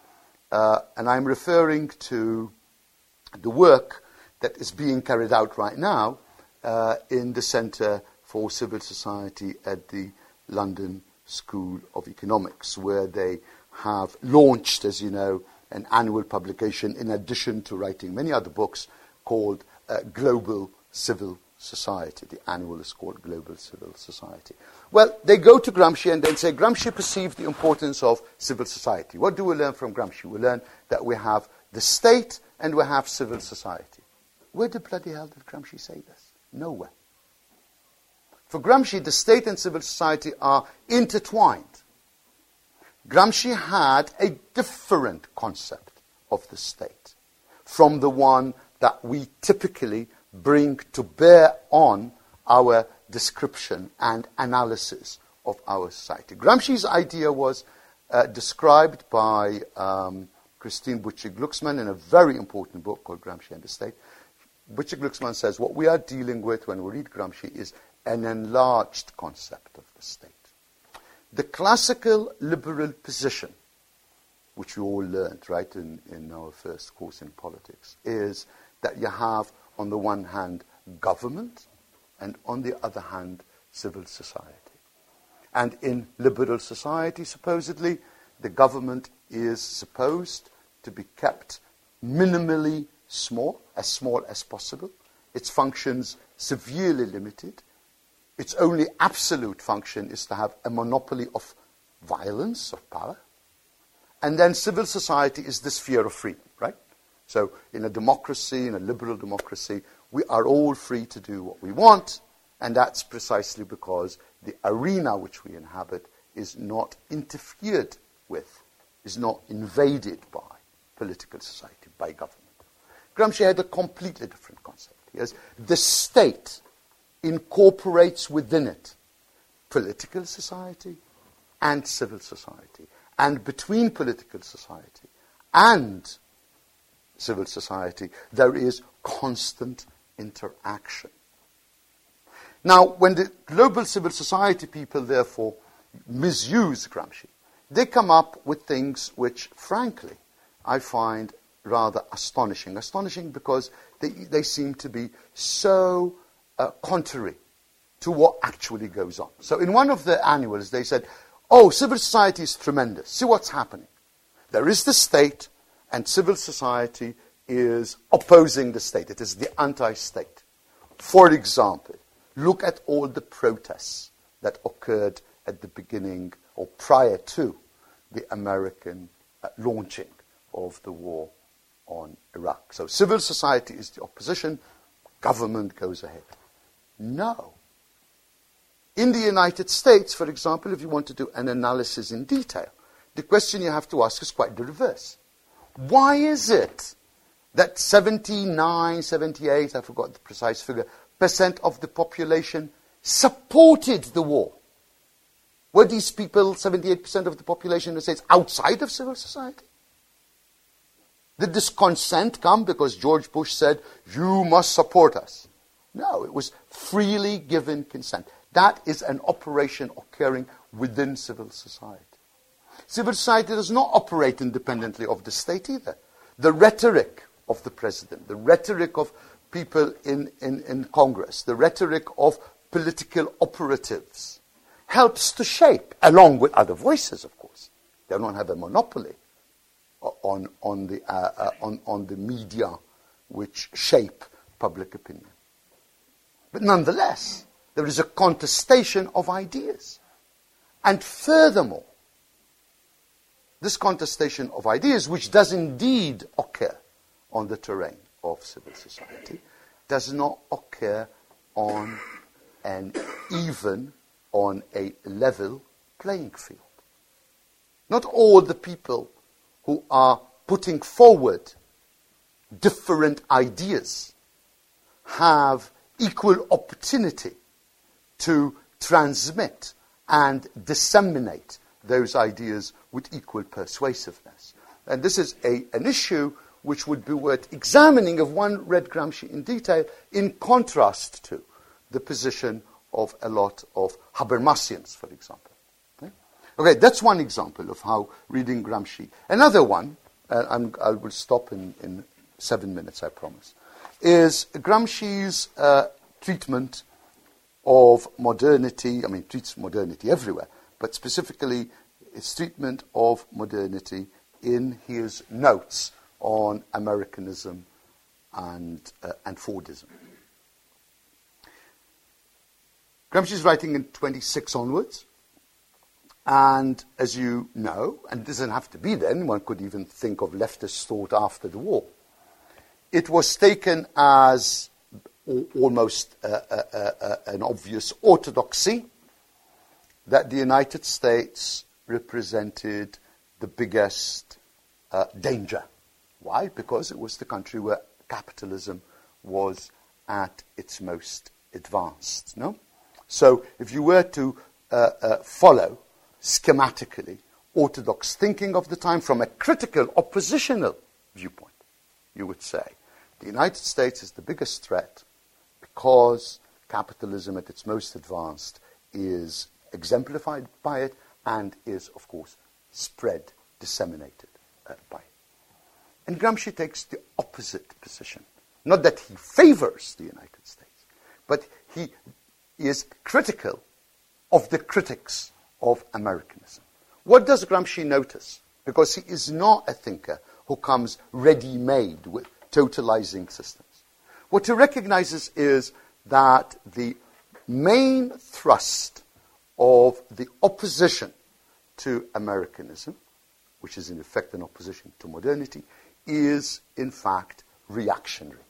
[SPEAKER 2] And I'm referring to the work that is being carried out right now in the Centre for Civil Society at the London School of Economics, where they have launched, as you know, an annual publication in addition to writing many other books called Global Civil Society. The annual is called Global Civil Society. Well, they go to Gramsci and then say, Gramsci perceived the importance of civil society. What do we learn from Gramsci? We learn that we have the state and we have civil society. Where the bloody hell did Gramsci say this? Nowhere. For Gramsci, the state and civil society are intertwined. Gramsci had a different concept of the state from the one that we typically bring to bear on our description and analysis of our society. Gramsci's idea was described by Christine Butcher-Glucksmann in a very important book called Gramsci and the State. Butcher-Glucksmann says what we are dealing with when we read Gramsci is an enlarged concept of the state. The classical liberal position, which we all learned, right, in our first course in politics, is that you have, on the one hand, government, and on the other hand, civil society. And in liberal society, supposedly, the government is supposed to be kept minimally small as possible. Its functions severely limited. Its only absolute function is to have a monopoly of violence, of power. And then civil society is the sphere of freedom, right? So in a democracy, in a liberal democracy, we are all free to do what we want, and that's precisely because the arena which we inhabit is not interfered with, is not invaded by political society, by government. Gramsci had a completely different concept. He has the state incorporates within it political society and civil society. And between political society and civil society, there is constant interaction. Now, when the global civil society people, therefore, misuse Gramsci, they come up with things which, frankly, I find rather astonishing. Astonishing because they seem to be so contrary to what actually goes on. So in one of the annuals, they said, oh, civil society is tremendous. See what's happening. There is the state, and civil society is opposing the state. It is the anti-state. For example, look at all the protests that occurred at the beginning or prior to the American launching of the war on Iraq. So civil society is the opposition, government goes ahead. No. In the United States, for example, if you want to do an analysis in detail, the question you have to ask is quite the reverse. Why is it that 79, 78, I forgot the precise figure, % of the population supported the war? Were these people, 78% of the population in the States, outside of civil society? Did this consent come because George Bush said, you must support us? No, it was freely given consent. That is an operation occurring within civil society. Civil society does not operate independently of the state either. The rhetoric of the president, the rhetoric of people in Congress, the rhetoric of political operatives helps to shape, along with other voices, of course. They don't have a monopoly on the media which shape public opinion. But nonetheless, there is a contestation of ideas. And furthermore, this contestation of ideas, which does indeed occur on the terrain of civil society, does not occur on an even, on a level playing field. Not all the people who are putting forward different ideas have equal opportunity to transmit and disseminate those ideas with equal persuasiveness. And this is an issue which would be worth examining if one read Gramsci in detail, in contrast to the position of a lot of Habermasians, for example. Okay, that's one example of how reading Gramsci. Another one, I will stop in 7 minutes, I promise, is Gramsci's treatment of modernity. I mean, treats modernity everywhere, but specifically his treatment of modernity in his notes on Americanism and Fordism. Gramsci is writing in 26 onwards, and as you know, and it doesn't have to be then, one could even think of leftist thought after the war, it was taken as almost an obvious orthodoxy that the United States represented the biggest danger. Why? Because it was the country where capitalism was at its most advanced. No? So if you were to follow schematically orthodox thinking of the time from a critical oppositional viewpoint, you would say the United States is the biggest threat because capitalism at its most advanced is exemplified by it and is, of course, spread, disseminated by it. And Gramsci takes the opposite position. Not that he favors the United States, but he is critical of the critics of Americanism. What does Gramsci notice? Because he is not a thinker who comes ready-made with totalizing systems. What he recognizes is that the main thrust of the opposition to Americanism, which is in effect an opposition to modernity, is in fact reactionary.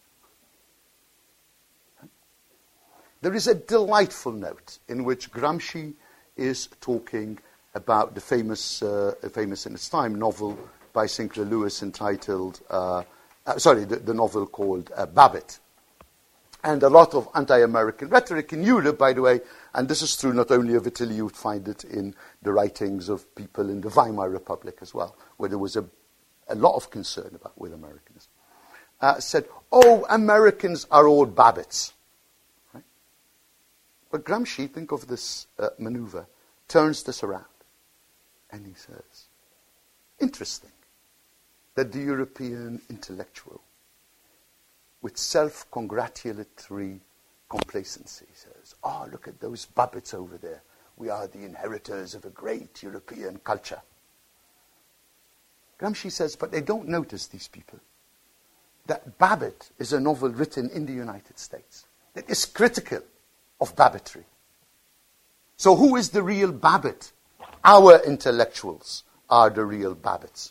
[SPEAKER 2] There is a delightful note in which Gramsci is talking about the famous in its time novel by Sinclair Lewis entitled, the novel called Babbitt. And a lot of anti-American rhetoric in Europe, by the way, and this is true not only of Italy, you would find it in the writings of people in the Weimar Republic as well, where there was a lot of concern with Americanism, said, oh, Americans are all Babbitts. Right? But Gramsci, think of this maneuver, turns this around. And he says, interesting that the European intellectual, with self-congratulatory complacency, says, oh, look at those Babbitts over there. We are the inheritors of a great European culture. Gramsci says, but they don't notice, these people, that Babbitt is a novel written in the United States that is critical of Babbittry. So who is the real Babbitt? Our intellectuals are the real Babbitts.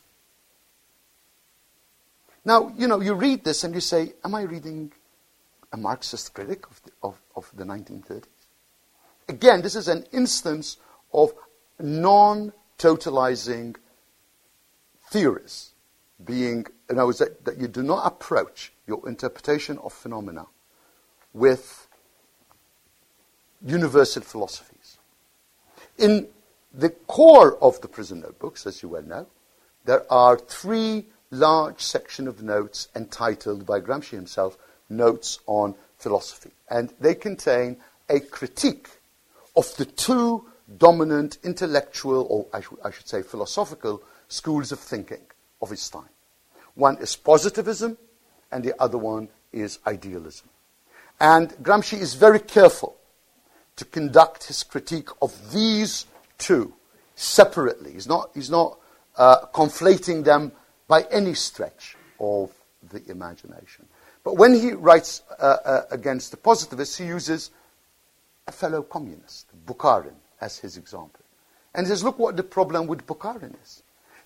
[SPEAKER 2] Now, you read this and you say, am I reading a Marxist critic of the 1930s? Again, this is an instance of non-totalizing theories being, in other words, that you do not approach your interpretation of phenomena with universal philosophies. In the core of the Prison Notebooks, as you well know, there are 3 large sections of notes entitled by Gramsci himself, Notes on Philosophy. And they contain a critique of the 2 dominant intellectual, or I should say philosophical, schools of thinking of his time. One is positivism, and the other one is idealism. And Gramsci is very careful to conduct his critique of these 2 separately. He's not conflating them by any stretch of the imagination. But when he writes against the positivists, he uses a fellow communist, Bukharin, as his example. And he says, look what the problem with Bukharin is.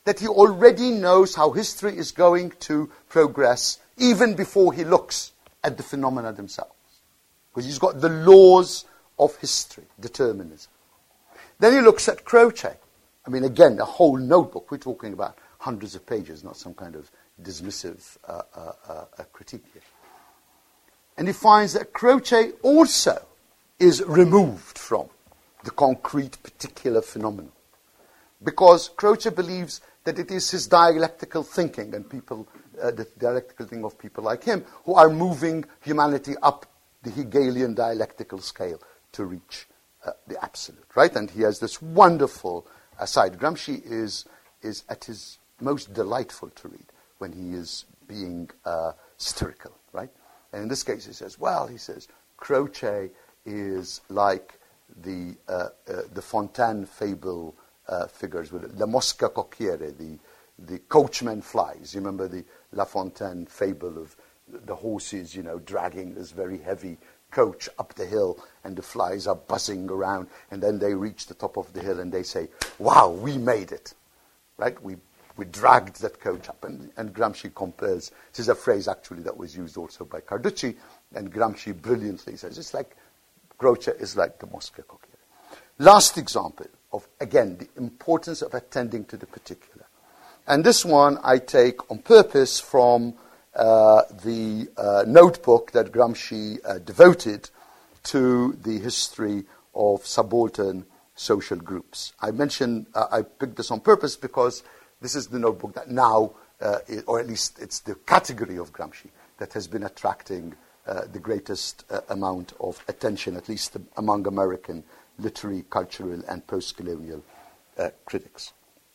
[SPEAKER 2] that he already knows how history is going to progress even before he looks at the phenomena themselves. Because he's got the laws of history, determinism. Then he looks at Croce. I mean, again, a whole notebook. We're talking about hundreds of pages, not some kind of dismissive critique here. And he finds that Croce also is removed from the concrete particular phenomenon. Because Croce believes that it is his dialectical thinking and people, the dialectical thinking of people like him, who are moving humanity up the Hegelian dialectical scale to reach the absolute, right? And he has this wonderful aside. Gramsci is at his most delightful to read when he is being satirical, right? And in this case, he says, Croce is like the Fontaine fable figures with La Mosca Cocchiere, the coachman flies. You remember the La Fontaine fable of the horses, dragging this very heavy coach up the hill, and the flies are buzzing around, and then they reach the top of the hill and they say, wow, we made it, right? We dragged that coach up. And Gramsci compares, this is a phrase actually that was used also by Carducci, and Gramsci brilliantly says, it's like, Croce is like the Mosca Cocchiere. Last example of, again, the importance of attending to the particular. And this one I take on purpose from the notebook that Gramsci devoted to the history of subaltern social groups. I picked this on purpose because this is the notebook that now, or at least it's the category of Gramsci that has been attracting the greatest amount of attention, at least among American literary, cultural, and post-colonial critics.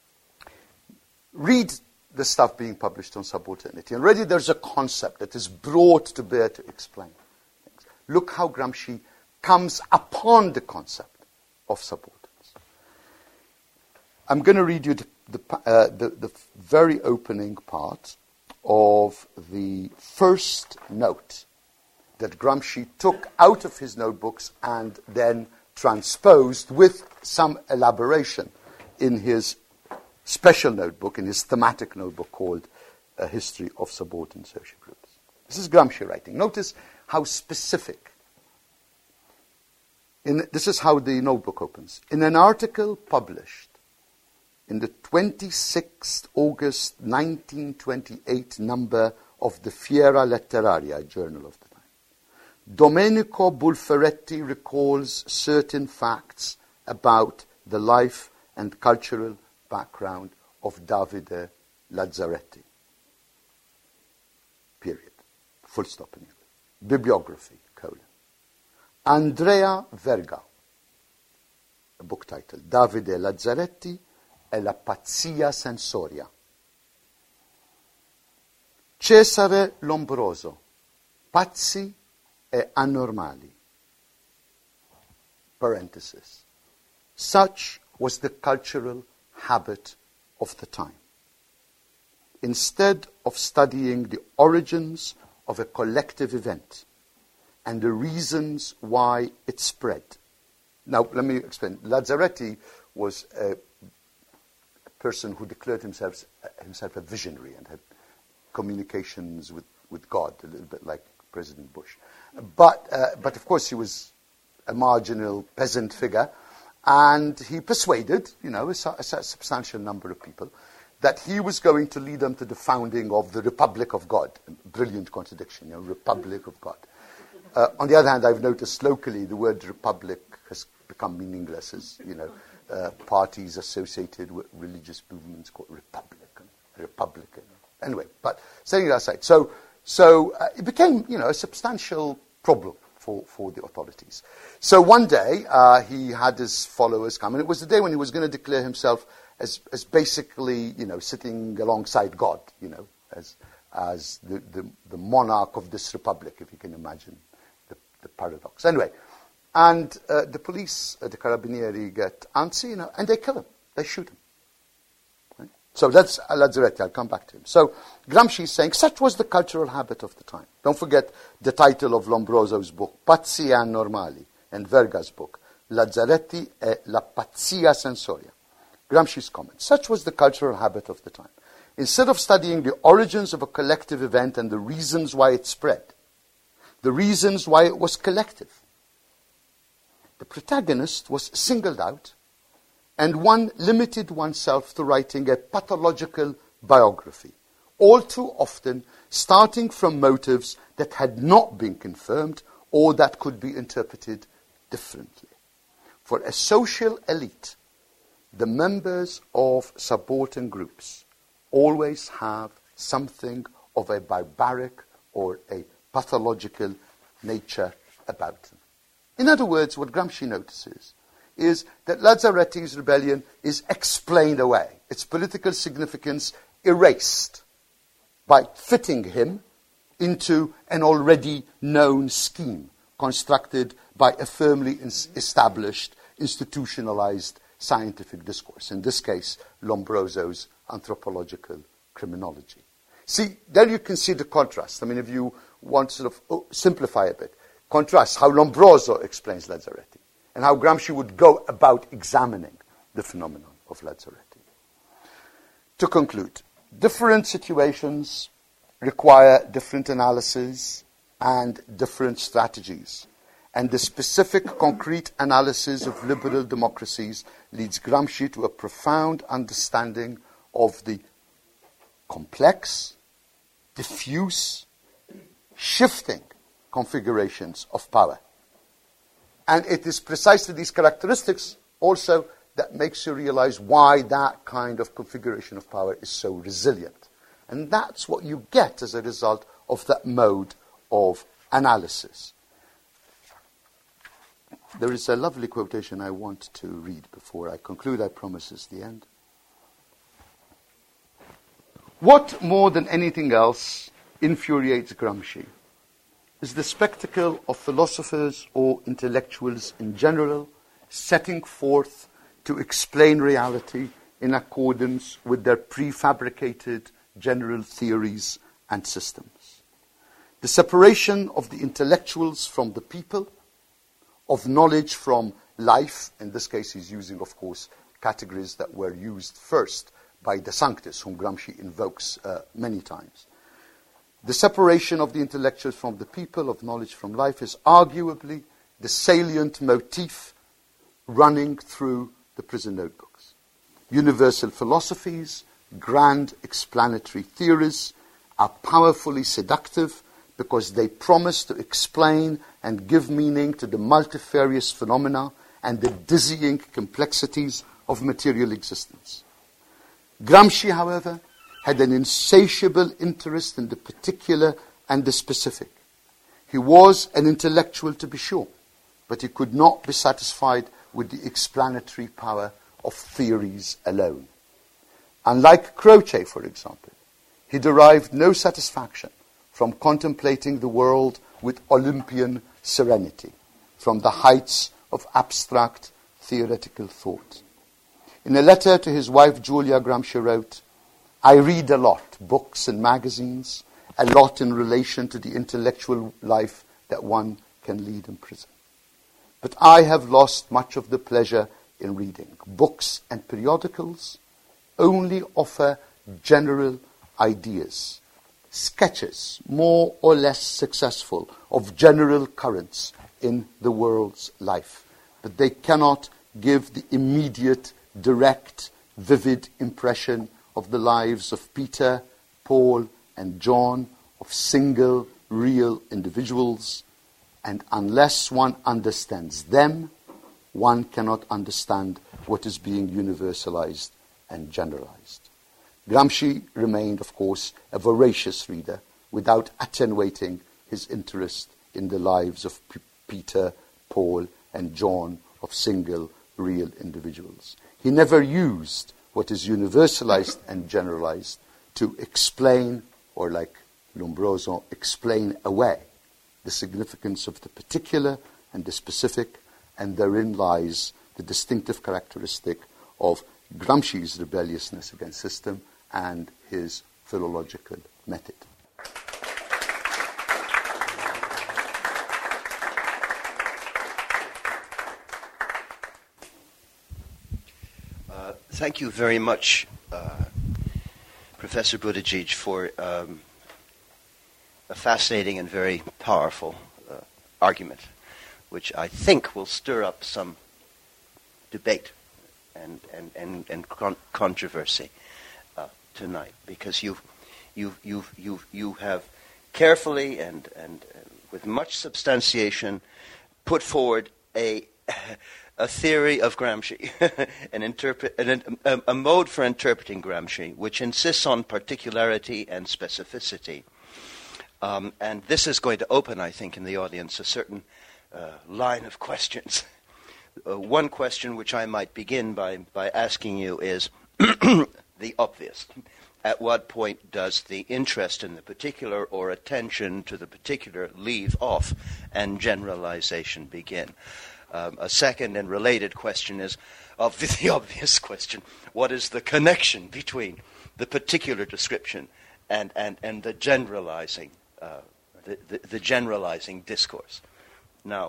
[SPEAKER 2] Read the stuff being published on subalternity. And already there's a concept that is brought to bear to explain things. Look how Gramsci comes upon the concept of subalterns. I'm going to read you the very opening part of the first note that Gramsci took out of his notebooks and then transposed with some elaboration in his special notebook, in his thematic notebook called A History of Subaltern Social Groups. This is Gramsci writing. Notice how specific. This is how the notebook opens. In an article published in the 26th August 1928 number of the Fiera Letteraria, journal of the time, Domenico Bulferetti recalls certain facts about the life and cultural background of Davide Lazzaretti. Period. Full stop in English. Bibliography, colon. Andrea Verga. A book title. Davide Lazzaretti e la pazzia sensoria. Cesare Lombroso. Pazzi e anormali. Parenthesis. Such was the cultural habit of the time. Instead of studying the origins of a collective event and the reasons why it spread. Now, let me explain. Lazzaretti was a person who declared himself a visionary and had communications with God, a little bit like President Bush. But of course, he was a marginal peasant figure. And he persuaded, a substantial number of people that he was going to lead them to the founding of the Republic of God. Brilliant contradiction, Republic of God. On the other hand, I've noticed locally the word republic has become meaningless as, parties associated with religious movements called Republican. Anyway, but setting that aside. So it became, a substantial problem for the authorities. So one day, he had his followers come, and it was the day when he was going to declare himself as basically, sitting alongside God, as the monarch of this republic, if you can imagine the paradox. Anyway, and the police, the Carabinieri, get antsy, and they kill him. They shoot him. Right? So that's Lazzaretti. I'll come back to him. So Gramsci is saying such was the cultural habit of the time. Don't forget the title of Lombroso's book, Pazzi e Anormali, and Verga's book, Lazzaretti e la pazzia sensoria. Gramsci's comment. Such was the cultural habit of the time. Instead of studying the origins of a collective event and the reasons why it spread, the reasons why it was collective, the protagonist was singled out, and one limited oneself to writing a pathological biography, all too often starting from motives that had not been confirmed or that could be interpreted differently. For a social elite, the members of subaltern groups always have something of a barbaric or a pathological nature about them. In other words, what Gramsci notices is that Lazzaretti's rebellion is explained away, its political significance erased by fitting him into an already known scheme constructed by a firmly established, institutionalized scientific discourse, in this case, Lombroso's anthropological criminology. See, there you can see the contrast. I mean, if you want to sort of simplify a bit, contrast how Lombroso explains Lazzaretti and how Gramsci would go about examining the phenomenon of Lazzaretti. To conclude, different situations require different analyses and different strategies. And the specific concrete analysis of liberal democracies leads Gramsci to a profound understanding of the complex, diffuse, shifting configurations of power. And it is precisely these characteristics also that makes you realize why that kind of configuration of power is so resilient. And that's what you get as a result of that mode of analysis. There is a lovely quotation I want to read before I conclude. I promise it's the end. What more than anything else infuriates Gramsci is the spectacle of philosophers or intellectuals in general setting forth to explain reality in accordance with their prefabricated general theories and systems. The separation of the intellectuals from the people, of knowledge from life, in this case he's using, of course, categories that were used first by De Sanctis, whom Gramsci invokes many times. The separation of the intellectuals from the people, of knowledge from life, is arguably the salient motif running through the prison notebooks. Universal philosophies, grand explanatory theories are powerfully seductive because they promise to explain and give meaning to the multifarious phenomena and the dizzying complexities of material existence. Gramsci, however, had an insatiable interest in the particular and the specific. He was an intellectual, to be sure, but he could not be satisfied with the explanatory power of theories alone. Unlike Croce, for example, he derived no satisfaction from contemplating the world with Olympian serenity, from the heights of abstract theoretical thought. In a letter to his wife Julia, Gramsci wrote, "I read a lot, books and magazines, a lot in relation to the intellectual life that one can lead in prison. But I have lost much of the pleasure in reading. Books and periodicals only offer general ideas, sketches, more or less successful, of general currents in the world's life. But they cannot give the immediate, direct, vivid impression of the lives of Peter, Paul, and John, of single, real individuals. And unless one understands them, one cannot understand what is being universalized and generalized." Gramsci remained, of course, a voracious reader without attenuating his interest in the lives of Peter, Paul, and John, of single, real individuals. He never used what is universalized and generalized to explain, or like Lombroso, explain away the significance of the particular and the specific, and therein lies the distinctive characteristic of Gramsci's rebelliousness against system and his philological method.
[SPEAKER 1] Thank you very much, Professor Buttigieg, for a fascinating and very powerful argument, which I think will stir up some debate and controversy tonight, because you have carefully and with much substantiation put forward a theory of Gramsci, a mode for interpreting Gramsci, which insists on particularity and specificity. And this is going to open, I think, in the audience a certain line of questions. One question which I might begin by asking you is the obvious. At what point does the interest in the particular or attention to the particular leave off and generalization begin? A second and related question is the obvious question. What is the connection between the particular description and the generalizing the generalizing discourse? Now,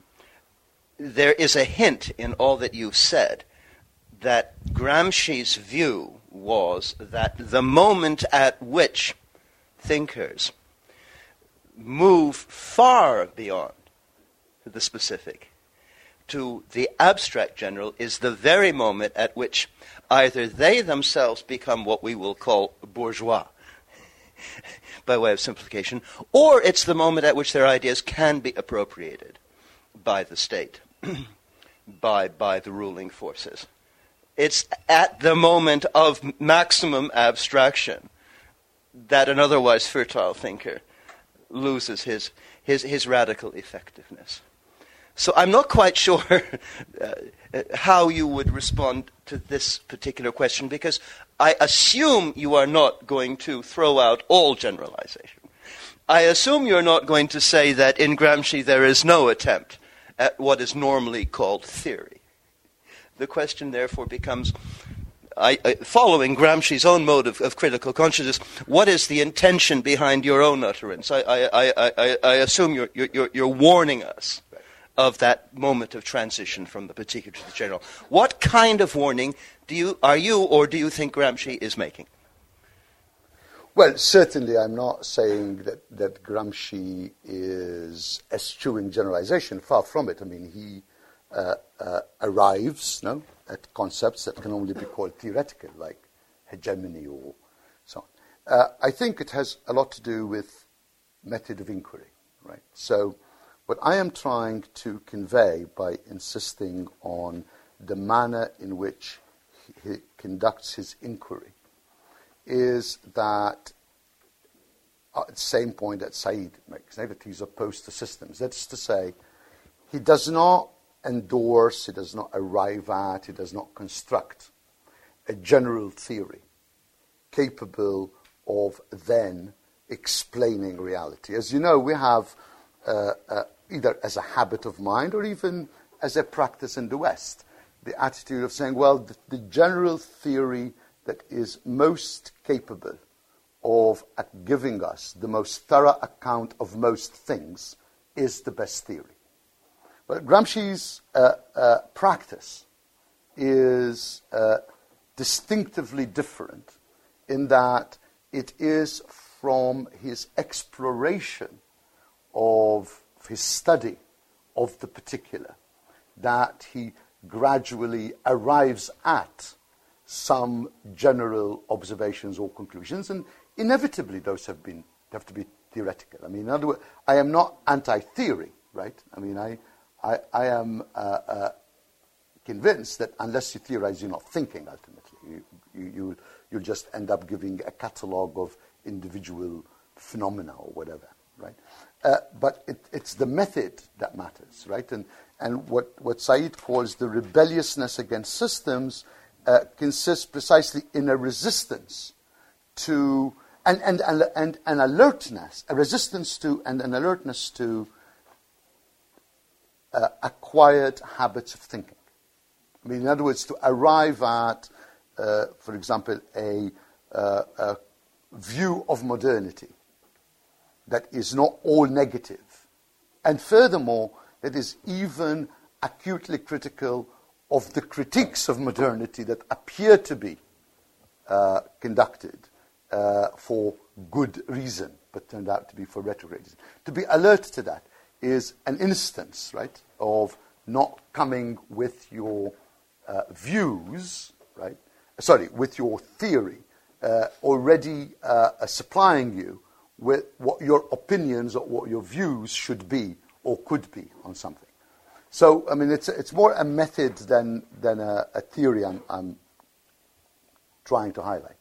[SPEAKER 1] there is a hint in all that you've said that Gramsci's view was that the moment at which thinkers move far beyond the specific to the abstract general is the very moment at which either they themselves become what we will call bourgeois, by way of simplification, or it's the moment at which their ideas can be appropriated by the state, by the ruling forces. It's at the moment of maximum abstraction that an otherwise fertile thinker loses his radical effectiveness. So I'm not quite sure how you would respond to this particular question, because I assume you are not going to throw out all generalization. I assume you're not going to say that in Gramsci there is no attempt at what is normally called theory. The question therefore becomes, following Gramsci's own mode of critical consciousness, what is the intention behind your own utterance? I assume you're warning us of that moment of transition from the particular to the general. What kind of warning do you think Gramsci is making?
[SPEAKER 2] Well, certainly I'm not saying that Gramsci is eschewing generalization. Far from it. I mean, he arrives at concepts that can only be called theoretical, like hegemony or so on. I think it has a lot to do with method of inquiry, right? So what I am trying to convey by insisting on the manner in which he conducts his inquiry is that at the same point that Said makes, that he's opposed to systems. That's to say, he does not endorse, he does not arrive at, he does not construct a general theory capable of then explaining reality. As you know, we have either as a habit of mind or even as a practice in the West, the attitude of saying, well, the general theory that is most capable of giving us the most thorough account of most things is the best theory. But Gramsci's practice is distinctively different in that it is from his exploration of his study of the particular that he gradually arrives at some general observations or conclusions, and inevitably those have to be theoretical. I mean, in other words, I am not anti-theory, right? I mean, I am convinced that unless you theorize, you're not thinking. Ultimately, you'll just end up giving a catalogue of individual phenomena or whatever, right? But it's the method that matters, right? And what Said calls the rebelliousness against systems consists precisely in a resistance to and an alertness, a resistance to and an alertness to acquired habits of thinking. I mean, in other words, to arrive at, for example, a view of modernity that is not all negative, and furthermore, that is even acutely critical of the critiques of modernity that appear to be conducted for good reason, but turned out to be for retrograde reason. To be alert to that is an instance, right, of not coming with your views, right? Sorry, with your theory, already supplying you with what your opinions or what your views should be or could be on something. So, I mean, it's more a method than a theory I'm trying to highlight.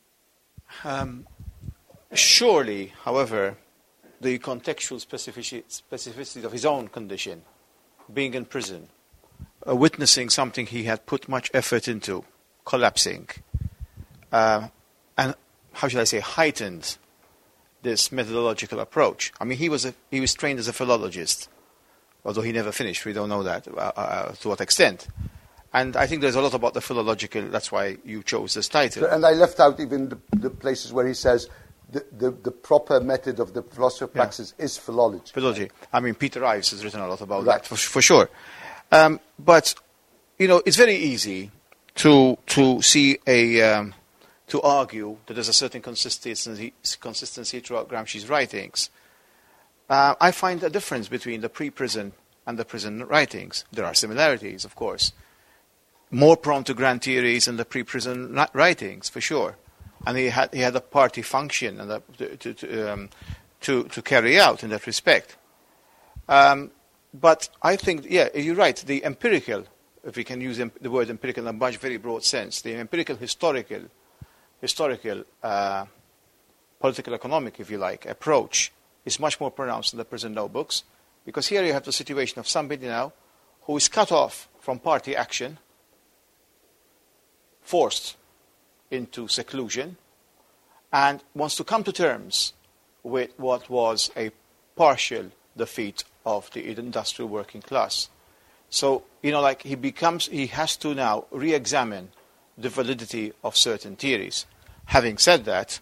[SPEAKER 3] Surely, however, the contextual specificity of his own condition, being in prison, witnessing something he had put much effort into, collapsing, and, how should I say, heightened this methodological approach. I mean, he was trained as a philologist, although he never finished. We don't know that to what extent. And I think there's a lot about the philological. That's why you chose this title.
[SPEAKER 2] And I left out even the places where he says the proper method of the philosophy of praxis is philology.
[SPEAKER 3] Philology. I mean, Peter Ives has written a lot about that, for sure. But, you know, it's very easy to see to argue that there's a certain consistency throughout Gramsci's writings. I find a difference between the pre-prison and the prison writings. There are similarities, of course. More prone to grand theories in the pre-prison writings, for sure. And he had a party function and to carry out in that respect. But I think, yeah, you're right. The empirical, if we can use the word empirical in a very broad sense, the empirical historical, political economic, if you like, approach is much more pronounced in the prison notebooks, because here you have the situation of somebody now who is cut off from party action, forced into seclusion, and wants to come to terms with what was a partial defeat of the industrial working class. So, you know, like he has to now re-examine the validity of certain theories. Having said that,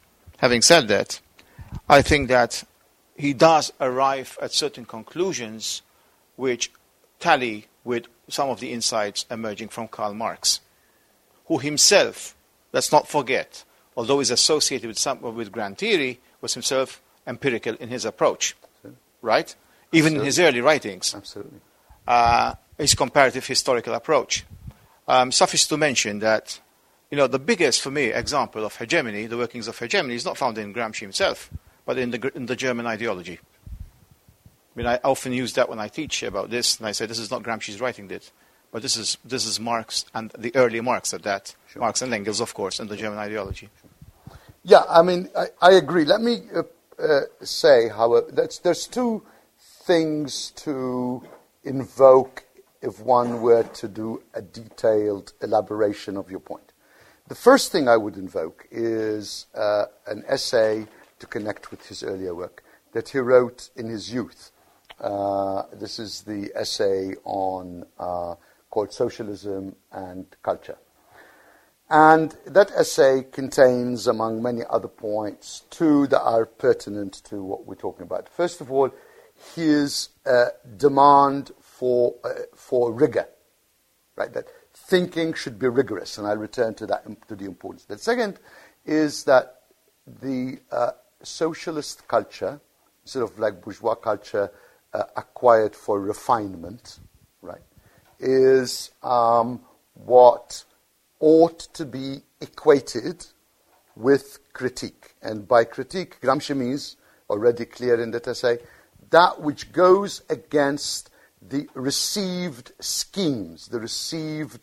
[SPEAKER 3] I think that he does arrive at certain conclusions which tally with some of the insights emerging from Karl Marx, who himself, let's not forget, although is associated with grand theory, was himself empirical in his approach, right? Even in his early writings.
[SPEAKER 2] Absolutely.
[SPEAKER 3] His comparative historical approach. Suffice to mention that, you know, the biggest, for me, example of hegemony, the workings of hegemony, is not found in Gramsci himself, but in the German ideology. I mean, I often use that when I teach about this, and I say this is not Gramsci's writing this, but this is Marx and the early Marx at that. Sure. Marx and Engels, of course, and the German ideology.
[SPEAKER 2] Yeah, I mean, I agree. Let me say, however, there's two things to invoke if one were to do a detailed elaboration of your point. The first thing I would invoke is an essay to connect with his earlier work that he wrote in his youth. This is the essay on called Socialism and Culture. And that essay contains, among many other points, two that are pertinent to what we're talking about. First of all, his demand for rigor, right? That thinking should be rigorous, and I'll return to that, to the importance. The second is that the socialist culture, sort of like bourgeois culture, acquired for refinement, right, is what ought to be equated with critique. And by critique, Gramsci means, already clear in that essay, that which goes against the received schemes, the received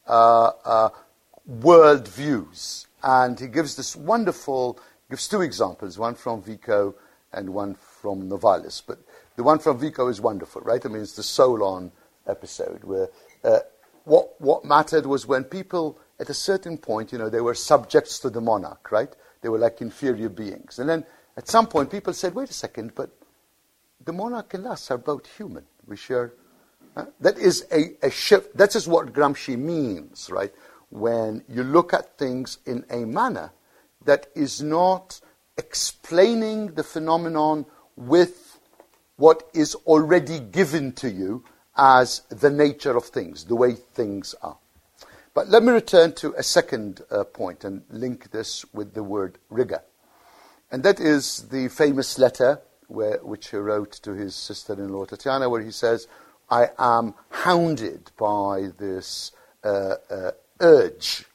[SPEAKER 2] world views. And he gives gives two examples, one from Vico and one from Novalis. But the one from Vico is wonderful, right? I mean, it's the Solon episode where what mattered was when people, at a certain point, you know, they were subjects to the monarch, right? They were like inferior beings. And then at some point people said, wait a second, but the monarch and us are both human. We share. That is a shift. That is what Gramsci means, right? When you look at things in a manner that is not explaining the phenomenon with what is already given to you as the nature of things, the way things are. But let me return to a second point and link this with the word rigor. And that is the famous letter which he wrote to his sister-in-law Tatiana, where he says, I am hounded by this urge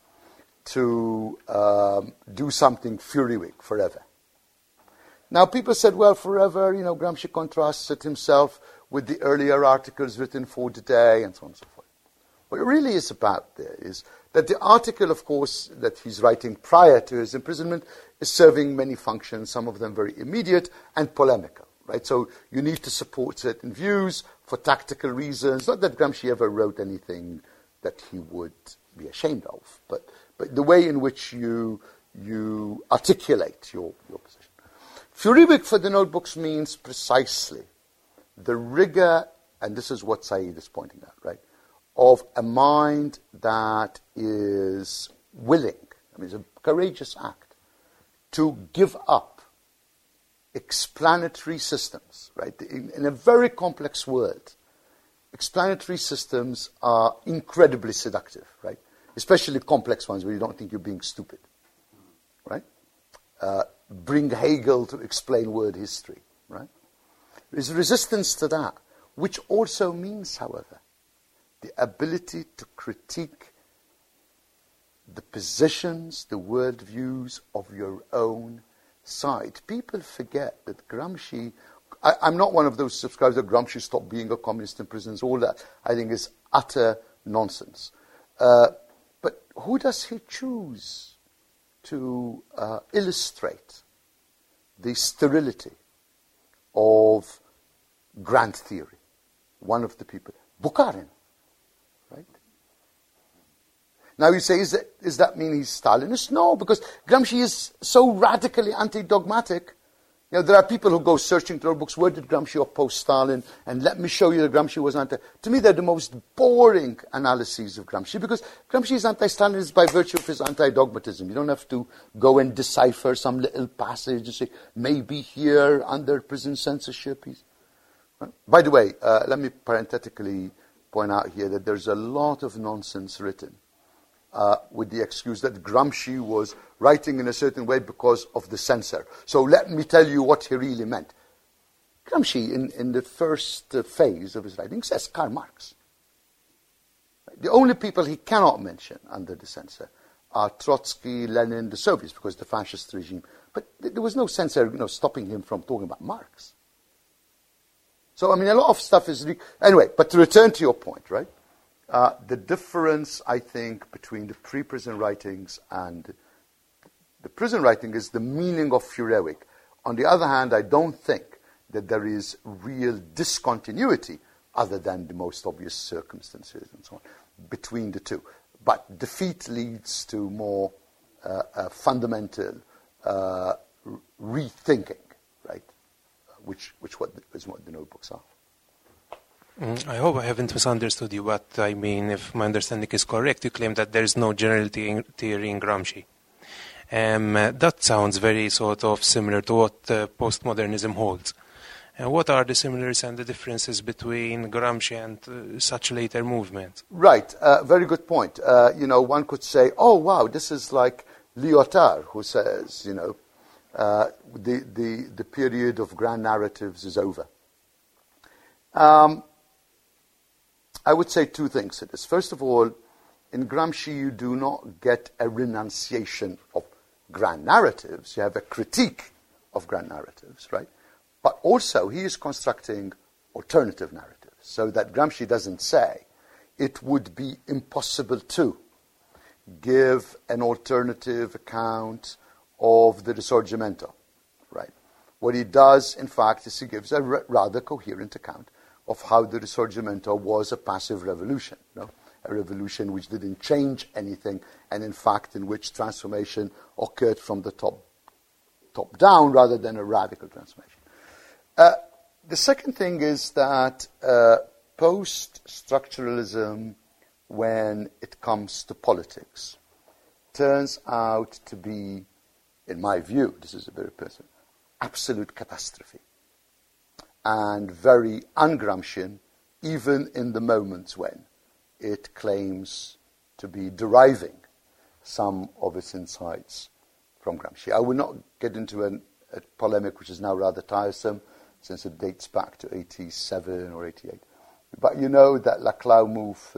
[SPEAKER 2] to do something fury-weak forever. Now, people said, well, forever, Gramsci contrasts it himself with the earlier articles written for today, and so on and so forth. What it really is about there is that the article, of course, that he's writing prior to his imprisonment is serving many functions, some of them very immediate and polemical, right? So you need to support certain views for tactical reasons. Not that Gramsci ever wrote anything that he would be ashamed of, but the way in which you articulate your position. Fury-weak for the notebooks means precisely the rigor, and this is what Said is pointing out, right, of a mind that is willing, it's a courageous act, to give up explanatory systems, right? In a very complex world, explanatory systems are incredibly seductive, right? Especially complex ones where you don't think you're being stupid, right? Bring Hegel to explain world history, right? There's resistance to that, which also means, however, the ability to critique the positions, the worldviews of your own side. People forget that Gramsci, I'm not one of those subscribers that Gramsci stopped being a communist in prisons. All that, I think, is utter nonsense. But who does he choose to illustrate the sterility of grand theory? One of the people, Bukharin, right? Now you say, does that mean he's Stalinist? No, because Gramsci is so radically anti-dogmatic. There are people who go searching through books, where did Gramsci oppose Stalin? And let me show you that Gramsci was anti... To me, they're the most boring analyses of Gramsci, because Gramsci is anti-Stalinist by virtue of his anti-dogmatism. You don't have to go and decipher some little passage and say, maybe here, under prison censorship. By the way, let me parenthetically point out here that there's a lot of nonsense written with the excuse that Gramsci was writing in a certain way because of the censor. So let me tell you what he really meant. Gramsci, in the first phase of his writing, says Karl Marx. The only people he cannot mention under the censor are Trotsky, Lenin, the Soviets, because the fascist regime. But there was no censor, stopping him from talking about Marx. So, a lot of stuff is... Anyway, but to return to your point, right? The difference, I think, between the pre-prison writings and the prison writing is the meaning of fury-weak. On the other hand, I don't think that there is real discontinuity, other than the most obvious circumstances and so on, between the two. But defeat leads to more fundamental rethinking, right? Which is what the notebooks are.
[SPEAKER 4] I hope I haven't misunderstood you, but I mean, if my understanding is correct, you claim that there is no general theory in Gramsci. That sounds very sort of similar to what postmodernism holds. What are the similarities and the differences between Gramsci and such later movements?
[SPEAKER 2] Right, very good point. One could say, oh wow, this is like Lyotard, who says, the period of grand narratives is over. I would say two things to this. First of all, in Gramsci you do not get a renunciation of grand narratives. You have a critique of grand narratives, right? But also he is constructing alternative narratives, so that Gramsci doesn't say it would be impossible to give an alternative account of the Risorgimento, right? What he does, in fact, is he gives a rather coherent account of how the Risorgimento was a passive revolution, a revolution which didn't change anything, and in fact in which transformation occurred from the top down rather than a radical transformation. The second thing is that post-structuralism, when it comes to politics, turns out to be, in my view, this is a very personal, absolute catastrophe, and very un-Gramscian even in the moments when it claims to be deriving some of its insights from Gramsci. I will not get into a polemic which is now rather tiresome, since it dates back to 87 or 88. But you know that Laclau-Mouffe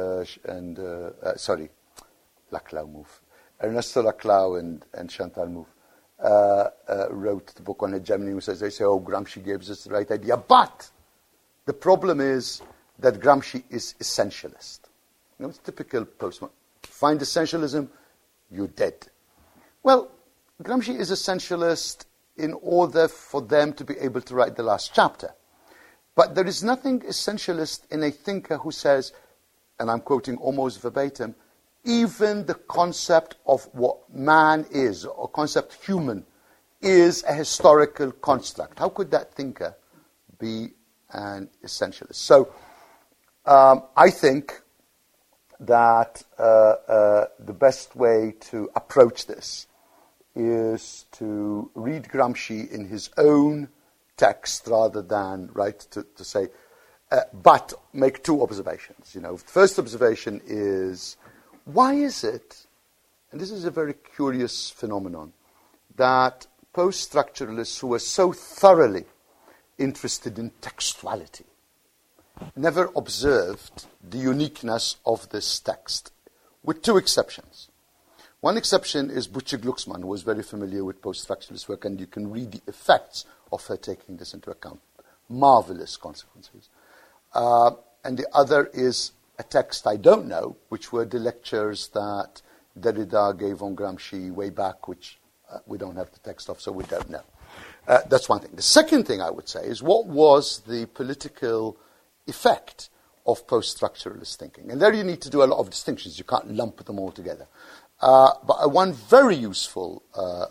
[SPEAKER 2] Ernesto Laclau and Chantal Mouffe wrote the book on hegemony, which says, they say, oh, Gramsci gives us the right idea. But the problem is that Gramsci is essentialist. You know, it's typical postmodern. Find essentialism, you're dead. Well, Gramsci is essentialist in order for them to be able to write the last chapter. But there is nothing essentialist in a thinker who says, and I'm quoting almost verbatim, even the concept of what man is, or concept human, is a historical construct. How could that thinker be an essentialist? So I think that the best way to approach this is to read Gramsci in his own text rather than, to say, but make two observations. You know, the first observation is, why is it, and this is a very curious phenomenon, that post-structuralists who are so thoroughly interested in textuality never observed the uniqueness of this text, with two exceptions. One exception is Butche Glucksmann, who was very familiar with post-structuralist work, and you can read the effects of her taking this into account. Marvelous consequences. And the other is a text I don't know, which were the lectures that Derrida gave on Gramsci way back, which we don't have the text of, so we don't know. That's one thing. The second thing I would say is, what was the political effect of post-structuralist thinking? And there you need to do a lot of distinctions. You can't lump them all together. But one very useful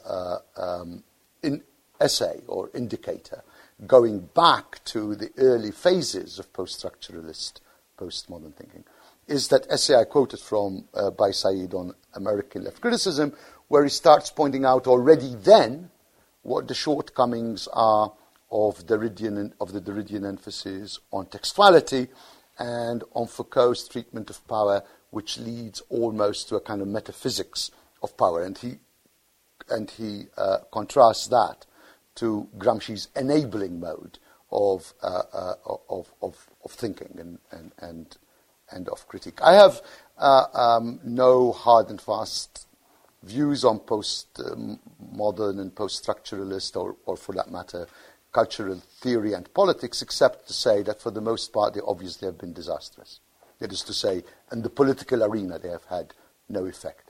[SPEAKER 2] essay or indicator going back to the early phases of post-structuralist, postmodern thinking is that essay I quoted from by Said on American left criticism, where he starts pointing out already then what the shortcomings are of the Derridian emphasis on textuality and on Foucault's treatment of power, which leads almost to a kind of metaphysics of power. And he contrasts that to Gramsci's enabling mode of thinking and of critique. I have no hard and fast views on post-modern and post-structuralist, or for that matter, cultural theory and politics, except to say that for the most part they obviously have been disastrous. That is to say, in the political arena they have had no effect.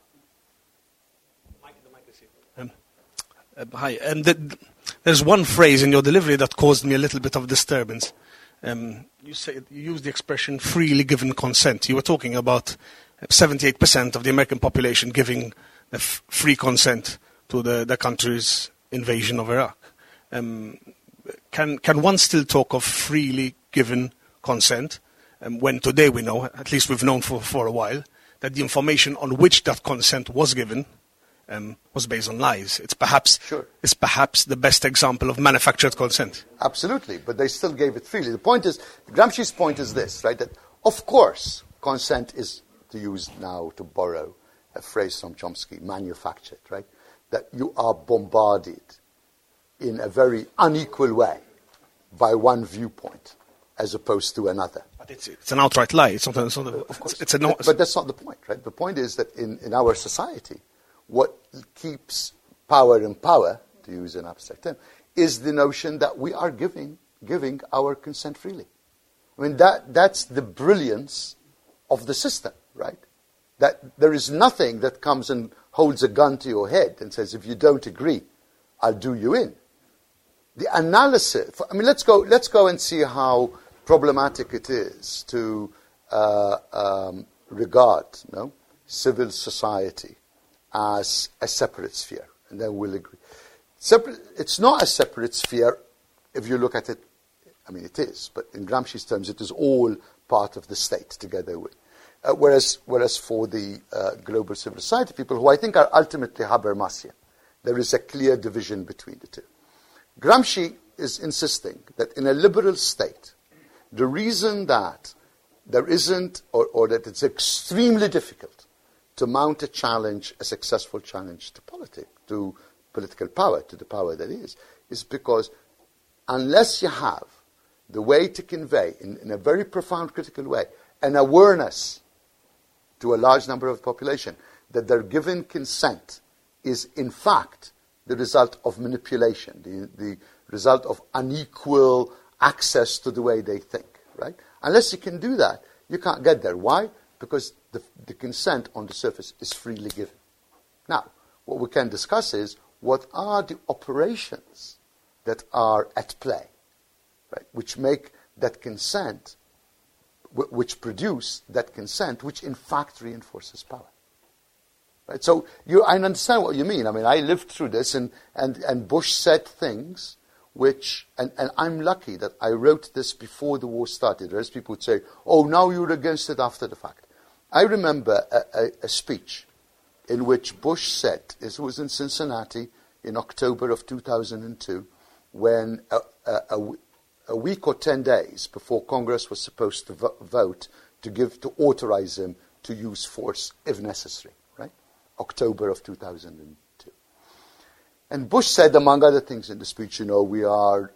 [SPEAKER 5] Hi. There's one phrase in your delivery that caused me a little bit of disturbance. You used the expression freely given consent. You were talking about 78% of the American population giving free consent to the country's invasion of Iraq. Can one still talk of freely given consent when today we know, at least we've known for a while, that the information on which that consent was given was based on lies? It's perhaps the best example of manufactured consent.
[SPEAKER 2] Absolutely, but they still gave it freely. The point is, Gramsci's point is this, right? That of course consent is, to use now, to borrow a phrase from Chomsky, manufactured, right? That you are bombarded in a very unequal way by one viewpoint as opposed to another.
[SPEAKER 5] But it's an outright lie. It's not
[SPEAKER 2] of course. But that's not the point, right? The point is that in our society, what keeps power in power, to use an abstract term, is the notion that we are giving our consent freely. I mean, that's the brilliance of the system, right? That there is nothing that comes and holds a gun to your head and says, if you don't agree, I'll do you in. The analysis, I mean, let's go and see how problematic it is to regard civil society as a separate sphere, and then we'll agree. It's not a separate sphere if you look at it. I mean, it is, but in Gramsci's terms, it is all part of the state together with. Whereas for the global civil society people, who I think are ultimately Habermasian, there is a clear division between the two. Gramsci is insisting that in a liberal state, The reason that there isn't, or that it's extremely difficult to mount a challenge, a successful challenge to politics, to political power, to the power that is because unless you have the way to convey, in a very profound, critical way, an awareness to a large number of the population that their given consent is, in fact, the result of manipulation, the result of unequal access to the way they think, right? Unless you can do that, you can't get there. Why? Because the consent on the surface is freely given. Now, what we can discuss is what are the operations that are at play, right, which make that consent, which produce that consent, which in fact reinforces power. Right? So I understand what you mean. I mean, I lived through this, and Bush said things which, and I'm lucky that I wrote this before the war started. Whereas people would say, oh, now you're against it after the fact. I remember a speech in which Bush said, this was in Cincinnati in October of 2002, when a week or 10 days before Congress was supposed to vote to authorize him to use force if necessary, right? October of 2002. And Bush said, among other things in the speech, we are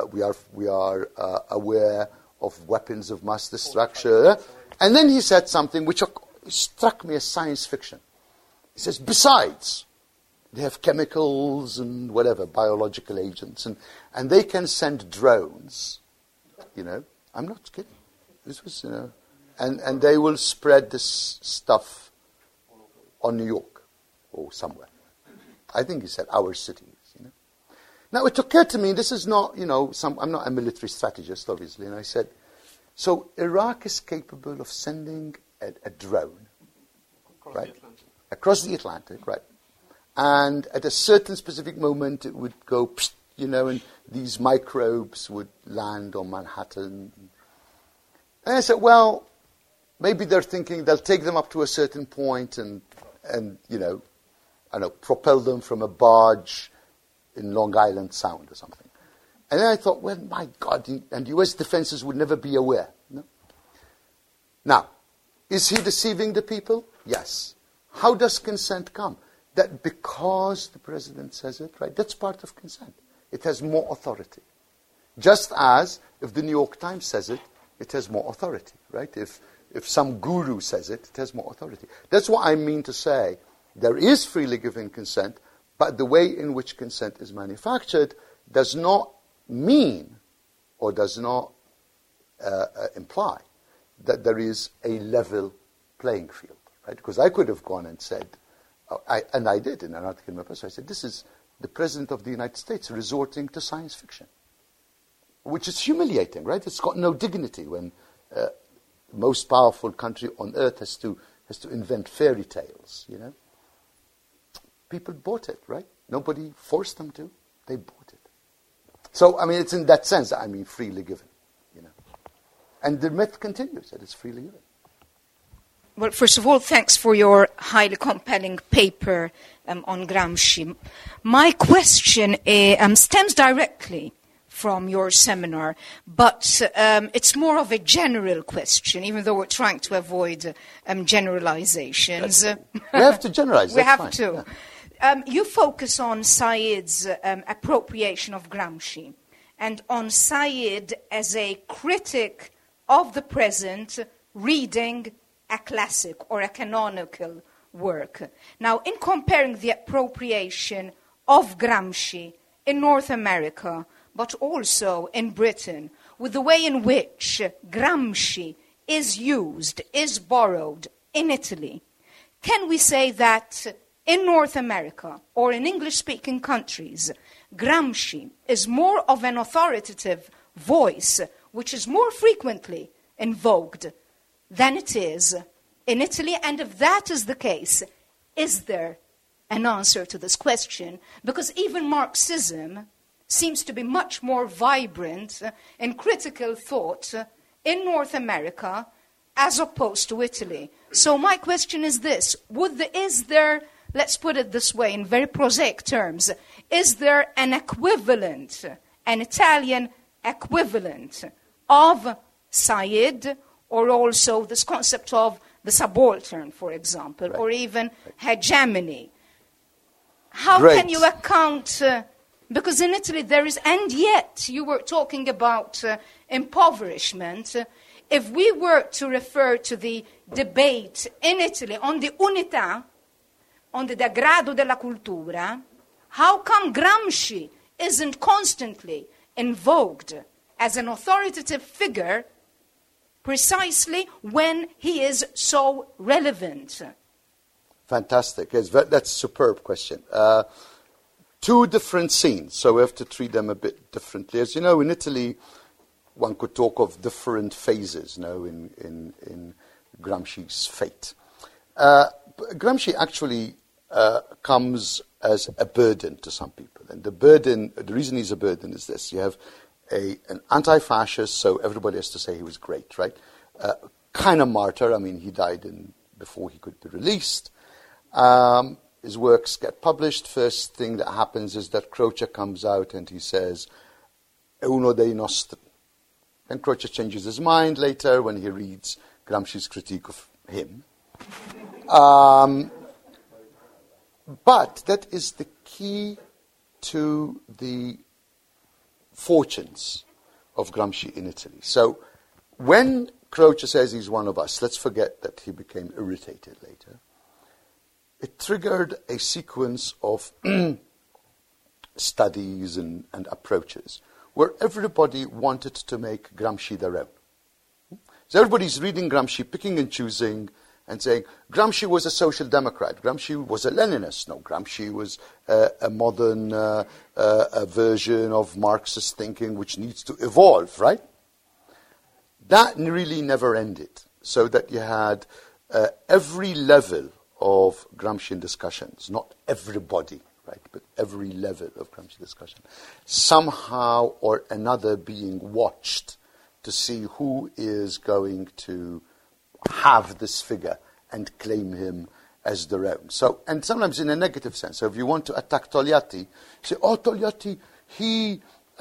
[SPEAKER 2] aware of weapons of mass destruction. And then he said something which struck me as science fiction. He says, besides, they have chemicals and whatever, biological agents, and they can send drones, I'm not kidding. This was, and they will spread this stuff on New York or somewhere. I think he said our cities, Now it occurred to me, this is not, I'm not a military strategist, obviously, and I said, so Iraq is capable of sending a drone, across the Atlantic, right? And at a certain specific moment, it would go, and these microbes would land on Manhattan. And I said, well, maybe they're thinking they'll take them up to a certain point and propel them from a barge in Long Island Sound or something. And then I thought, well, my God, and U.S. defenses would never be aware. No? Now, is he deceiving the people? Yes. How does consent come? That because the president says it, right, that's part of consent. It has more authority. Just as if the New York Times says it, it has more authority, right? If some guru says it, it has more authority. That's what I mean to say. There is freely given consent, but the way in which consent is manufactured does not mean or does not imply that there is a level playing field, right? Because I could have gone and said, and I did in an article in my press, I said, this is the President of the United States resorting to science fiction, which is humiliating, right? It's got no dignity when the most powerful country on earth has to invent fairy tales, People bought it, right? Nobody forced them to. They bought it. So, I mean, it's in that sense, freely given, And the myth continues that it's freely given.
[SPEAKER 6] Well, first of all, thanks for your highly compelling paper on Gramsci. My question stems directly from your seminar, but it's more of a general question, even though we're trying to avoid generalizations.
[SPEAKER 2] We have to generalize.
[SPEAKER 6] We have
[SPEAKER 2] fine.
[SPEAKER 6] to.
[SPEAKER 2] Yeah.
[SPEAKER 6] You focus on Said's appropriation of Gramsci and on Said as a critic of the present reading a classic or a canonical work. Now, in comparing the appropriation of Gramsci in North America, but also in Britain, with the way in which Gramsci is used, is borrowed in Italy, can we say that in North America or in English-speaking countries, Gramsci is more of an authoritative voice, which is more frequently invoked than it is in Italy? And if that is the case, is there an answer to this question? Because even Marxism seems to be much more vibrant in critical thought in North America as opposed to Italy. So my question is this: is there, let's put it this way in very prosaic terms, is there an equivalent, an Italian equivalent of Said, or also this concept of the subaltern, for example, or even hegemony. How can you account, because in Italy there is, and yet you were talking about impoverishment. If we were to refer to the debate in Italy on the unità, on the degrado della cultura, how come Gramsci isn't constantly invoked as an authoritative figure precisely when he is so relevant?
[SPEAKER 2] Fantastic. Yes, that's a superb question. Two different scenes, so we have to treat them a bit differently. As you know, in Italy, one could talk of different phases, in Gramsci's fate. Gramsci actually comes as a burden to some people. And the reason he's a burden is this. You have an anti-fascist, so everybody has to say he was great, right? Kind of martyr. I mean, he died before he could be released. His works get published. First thing that happens is that Croce comes out and he says, "È uno dei nostri." Then Croce changes his mind later when he reads Gramsci's critique of him. But that is the key to the fortunes of Gramsci in Italy. So when Croce says he's one of us, let's forget that he became irritated later. It triggered a sequence of studies and approaches where everybody wanted to make Gramsci their own. So everybody's reading Gramsci, picking and choosing, and saying, Gramsci was a social democrat, Gramsci was a Leninist. No, Gramsci was a modern version of Marxist thinking which needs to evolve, right? That really never ended, so that you had every level of Gramscian discussions, not everybody, right, but every level of Gramsci discussion, somehow or another being watched to see who is going to have this figure and claim him as their own. So, and sometimes in a negative sense. So if you want to attack Togliatti, say, oh, Togliatti, he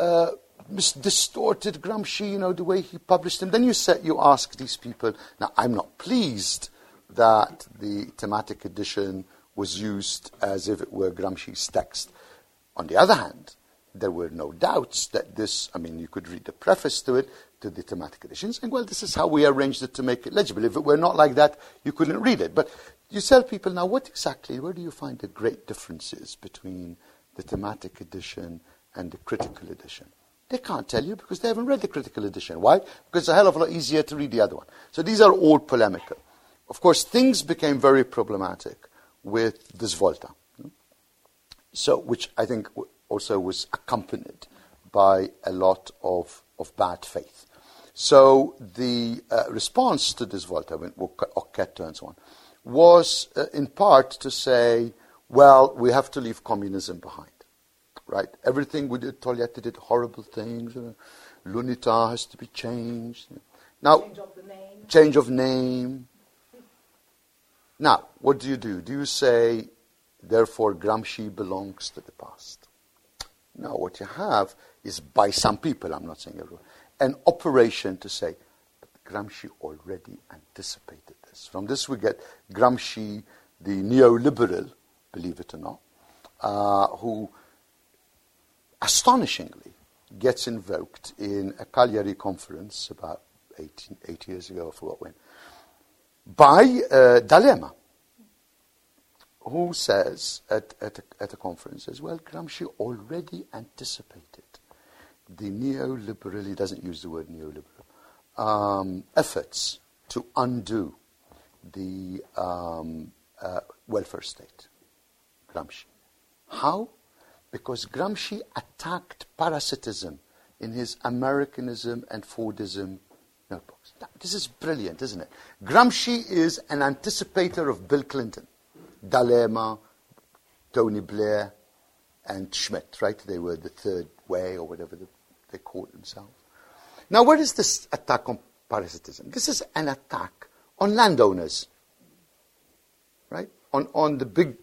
[SPEAKER 2] distorted Gramsci, the way he published him. Then you ask these people, now I'm not pleased that the thematic edition was used as if it were Gramsci's text. On the other hand, there were no doubts that you could read the preface to it, to the thematic editions, and this is how we arranged it to make it legible. If it were not like that, you couldn't read it. But you tell people, now where do you find the great differences between the thematic edition and the critical edition? They can't tell you because they haven't read the critical edition. Why? Because it's a hell of a lot easier to read the other one. So these are all polemical. Of course, things became very problematic with the Svolta, so which I think also was accompanied by a lot of bad faith. So the response to the Svolta, Occhetto and so on, was in part to say, well, we have to leave communism behind, right? Everything we did, Togliatti did horrible things. L'unità has to be changed. Now, change of name. Now, what do? Do you say, therefore, Gramsci belongs to the past? No, what you have is, by some people, I'm not saying everyone, an operation to say, but Gramsci already anticipated this. From this we get Gramsci, the neoliberal, believe it or not, who astonishingly gets invoked in a Cagliari conference about 8 years ago, I forgot when, by D'Alema, who says at a conference as well, Gramsci already anticipated the neoliberal, he doesn't use the word neoliberal, efforts to undo the welfare state. Gramsci. How? Because Gramsci attacked parasitism in his Americanism and Fordism notebooks. Now, this is brilliant, isn't it? Gramsci is an anticipator of Bill Clinton, D'Alema, Tony Blair, and Schmidt, right? They were the third way, or whatever they called themselves. Now, what is this attack on parasitism? This is an attack on landowners, right? On the big,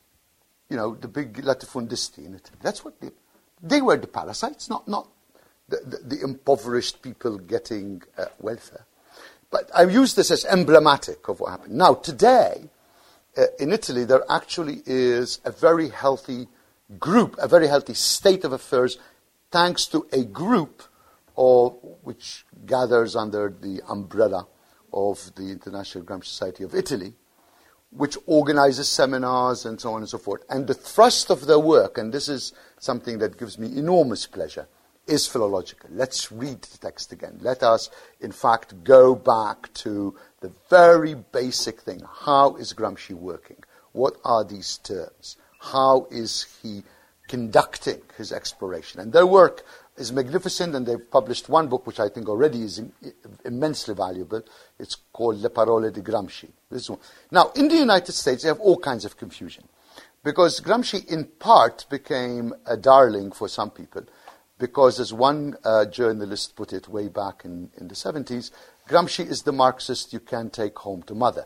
[SPEAKER 2] the big latifundisti in Italy. That's what they were the parasites, not the impoverished people getting welfare. But I use this as emblematic of what happened. Now, today, in Italy, there actually is a very healthy group, a very healthy state of affairs, thanks to a group which gathers under the umbrella of the International Gramsci Society of Italy, which organizes seminars and so on and so forth. And the thrust of their work, and this is something that gives me enormous pleasure, is philological. Let's read the text again. Let us, in fact, go back to the very basic thing. How is Gramsci working? What are these terms? How is he conducting his exploration? And their work is magnificent, and they've published one book which I think already is immensely valuable. It's called Le Parole di Gramsci. This one. Now, in the United States, they have all kinds of confusion, because Gramsci, in part, became a darling for some people, because, as one journalist put it way back in the 70s, Gramsci is the Marxist you can take home to mother.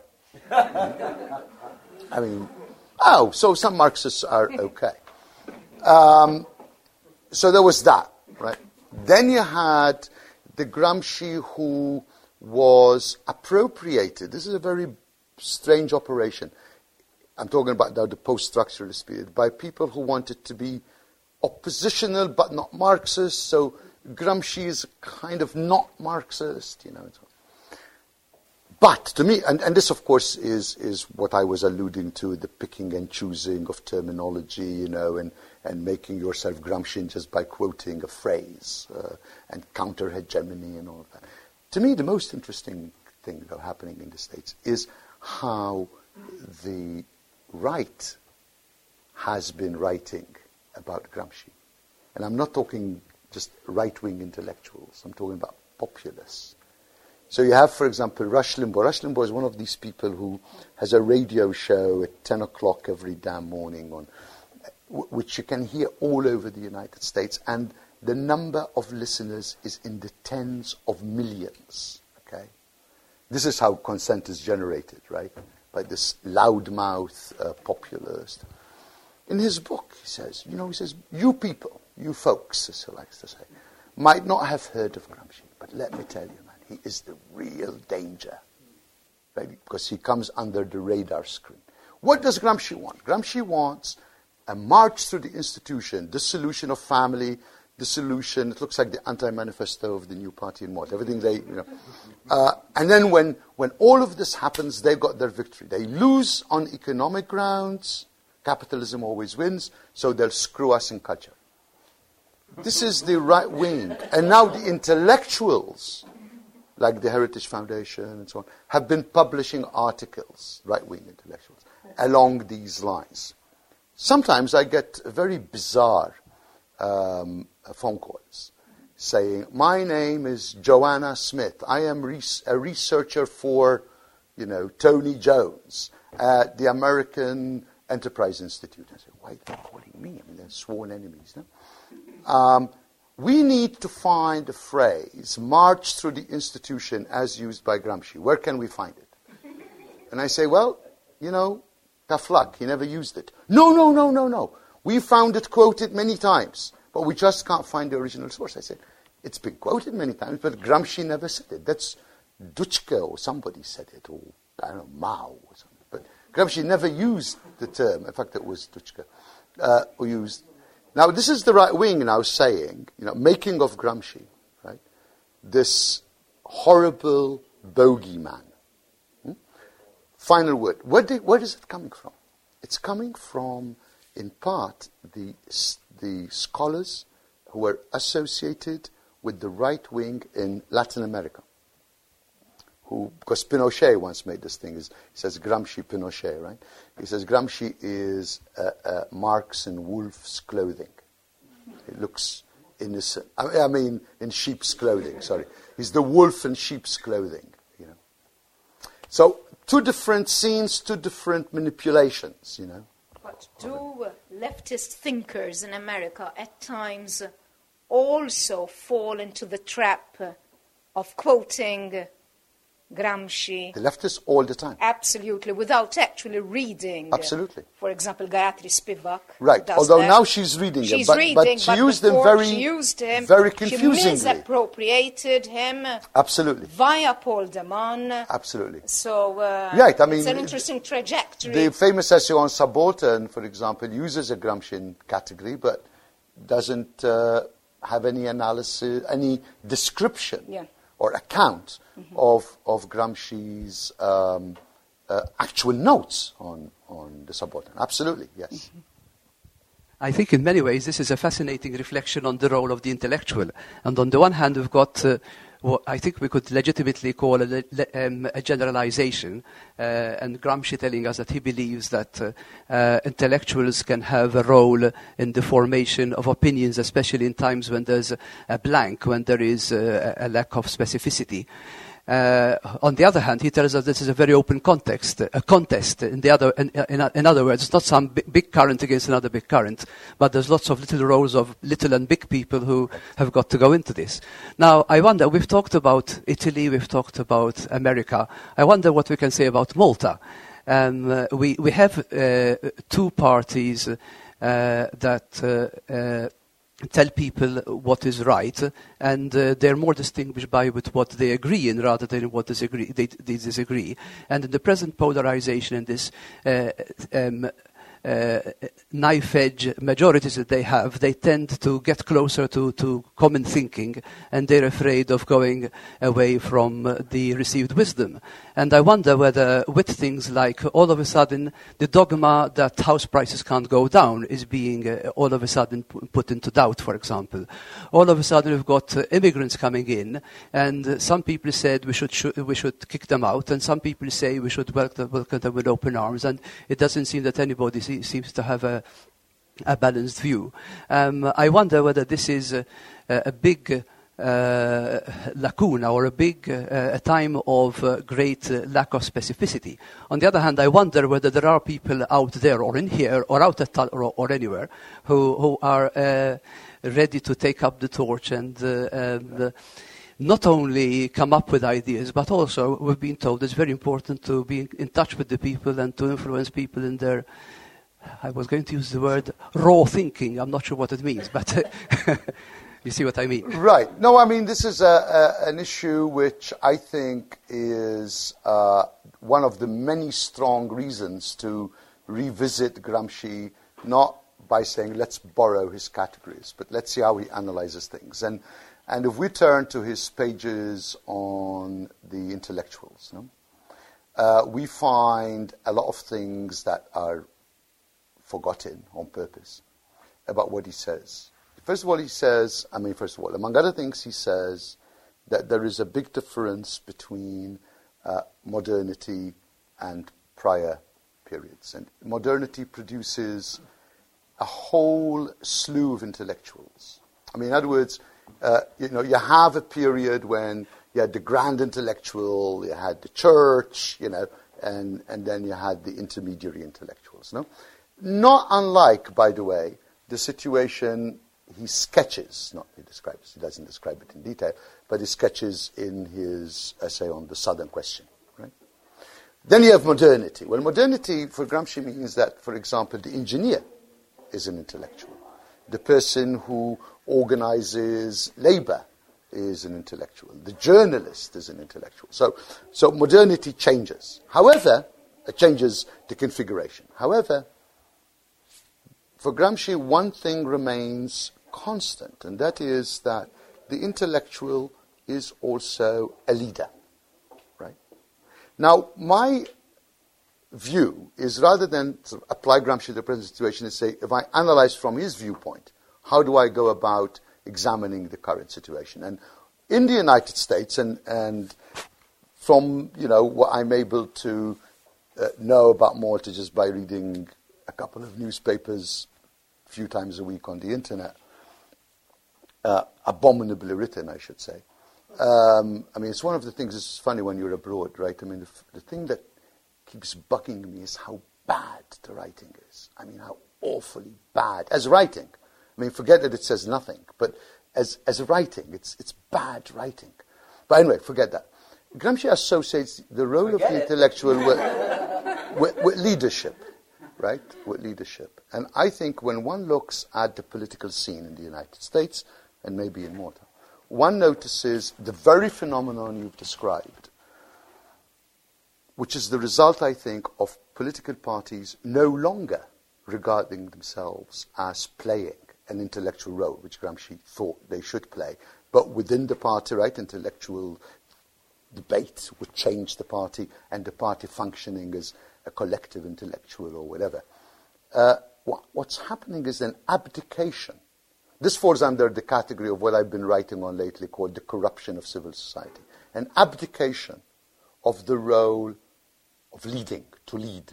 [SPEAKER 2] I mean, so some Marxists are okay. So there was that, right? Then you had the Gramsci who was appropriated. This is a very strange operation. I'm talking about now the post-structuralist period, by people who wanted to be oppositional but not Marxist. So Gramsci is kind of not Marxist, And so. But to me, and this of course is what I was alluding to, the picking and choosing of terminology, and making yourself Gramscian just by quoting a phrase, and counter-hegemony and all of that. To me, the most interesting thing happening in the States is how the right has been writing about Gramsci. And I'm not talking just right-wing intellectuals. I'm talking about populists. So you have, for example, Rush Limbaugh. Rush Limbaugh is one of these people who has a radio show at 10 o'clock every damn morning, which you can hear all over the United States. And the number of listeners is in the tens of millions. Okay, this is how consent is generated, right? By this loudmouth populist. In his book, he says, you people, you folks, as he likes to say, might not have heard of Gramsci, but let me tell you, man, he is the real danger, right? Because he comes under the radar screen. What does Gramsci want? Gramsci wants a march through the institution, dissolution of family, dissolution. It looks like the anti-manifesto of the new party in what? Everything and then when all of this happens, they've got their victory. They lose on economic grounds. Capitalism always wins, so they'll screw us in culture. This is the right wing. And now the intellectuals, like the Heritage Foundation and so on, have been publishing articles, right-wing intellectuals, along these lines. Sometimes I get very bizarre phone calls saying, my name is Joanna Smith. I am a researcher for, Tony Jones at the American Enterprise Institute. I said, why are they calling me? I mean, they're sworn enemies, no? We need to find a phrase, march through the institution as used by Gramsci. Where can we find it? And I say, well, tough luck. He never used it. No. We found it quoted many times, but we just can't find the original source. I said, it's been quoted many times, but Gramsci never said it. That's Duchka or somebody said it, or I don't know, Mao or something. But Gramsci never used the term. In fact, it was Duchka who used. Now, this is the right wing now saying, making of Gramsci, right? This horrible bogeyman. Final word. Where is it coming from? It's coming from, in part, the scholars who were associated with the right wing in Latin America. Because Pinochet once made this thing, he says Gramsci Pinochet, right? He says Gramsci is Marx in wolf's clothing. He looks innocent. I mean, in sheep's clothing, sorry. He's the wolf in sheep's clothing, So, two different scenes, two different manipulations,
[SPEAKER 6] But do leftist thinkers in America at times also fall into the trap of quoting Gramsci.
[SPEAKER 2] They left this all the time.
[SPEAKER 6] Absolutely, without actually reading.
[SPEAKER 2] Absolutely.
[SPEAKER 6] For example, Gayatri Spivak.
[SPEAKER 2] Right, although now she's reading him. But she used him very confusingly.
[SPEAKER 6] She misappropriated him.
[SPEAKER 2] Absolutely.
[SPEAKER 6] Via Paul de Man.
[SPEAKER 2] Absolutely.
[SPEAKER 6] So,
[SPEAKER 2] right, I mean,
[SPEAKER 6] it's an interesting trajectory.
[SPEAKER 2] The famous essay on Subaltern, for example, uses a Gramscian category, but doesn't have any analysis, any description or account of Gramsci's actual notes on the Subaltern. Absolutely, yes.
[SPEAKER 7] I think in many ways this is a fascinating reflection on the role of the intellectual. And on the one hand, we've got what I think we could legitimately call a generalization, and Gramsci telling us that he believes that intellectuals can have a role in the formation of opinions, especially in times when there's a blank, when there is a lack of specificity. On the other hand, he tells us this is a very open contest. In other words, it's not some big current against another big current, but there's lots of little rows of little and big people who have got to go into this. Now, I wonder, we've talked about Italy, we've talked about America. I wonder what we can say about Malta. We have two parties that tell people what is right, and they're more distinguished by with what they agree in rather than what they disagree. And in the present polarization in this knife-edge majorities that they have, they tend to get closer to common thinking, and they're afraid of going away from the received wisdom. And I wonder whether with things like all of a sudden the dogma that house prices can't go down is being all of a sudden put into doubt, for example. All of a sudden we've got immigrants coming in, and some people said we should kick them out, and some people say we should welcome them with open arms, and it doesn't seem that anybody seems to have a balanced view. I wonder whether this is a big lacuna or a time of great lack of specificity. On the other hand, I wonder whether there are people out there or in here or out at or anywhere who are ready to take up the torch and not only come up with ideas, but also we've been told it's very important to be in touch with the people and to influence people in their, I was going to use the word raw thinking. I'm not sure what it means, but you see what I mean.
[SPEAKER 2] Right. No, I mean, this is an issue which I think is one of the many strong reasons to revisit Gramsci, not by saying let's borrow his categories, but let's see how he analyzes things. And if we turn to his pages on the intellectuals, we find a lot of things that are forgotten on purpose about what he says. First of all, among other things, he says that there is a big difference between modernity and prior periods. And modernity produces a whole slew of intellectuals. I mean, in other words, you have a period when you had the grand intellectual, you had the church, and then you had the intermediary intellectuals. No? Not unlike, by the way, the situation he sketches, he doesn't describe it in detail, but he sketches in his essay on the Southern question. Right? Then you have modernity. Well, modernity for Gramsci means that, for example, the engineer is an intellectual. The person who organizes labor is an intellectual. The journalist is an intellectual. So modernity changes. However, it changes the configuration. However, for Gramsci, one thing remains constant, and that is that the intellectual is also a leader. Right? Now, my view is rather than sort of apply Gramsci to the present situation and say, if I analyze from his viewpoint, how do I go about examining the current situation? And in the United States, and from what I'm able to know about Malta just by reading a couple of newspapers a few times a week on the internet, abominably written, I should say. I mean, it's one of the things that's funny when you're abroad, right? I mean, the thing that keeps bugging me is how bad the writing is. I mean, how awfully bad. As writing. I mean, forget that it says nothing, but as writing, it's bad writing. But anyway, forget that. Gramsci associates the role of the intellectual with leadership, right? With leadership. And I think when one looks at the political scene in the United States, and maybe in Malta, one notices the very phenomenon you've described, which is the result, I think, of political parties no longer regarding themselves as playing an intellectual role, which Gramsci thought they should play. But within the party, right, intellectual debate would change the party, and the party functioning as a collective intellectual or whatever. What's happening is an abdication. This falls under the category of what I've been writing on lately called the corruption of civil society. An abdication of the role of leading, to lead.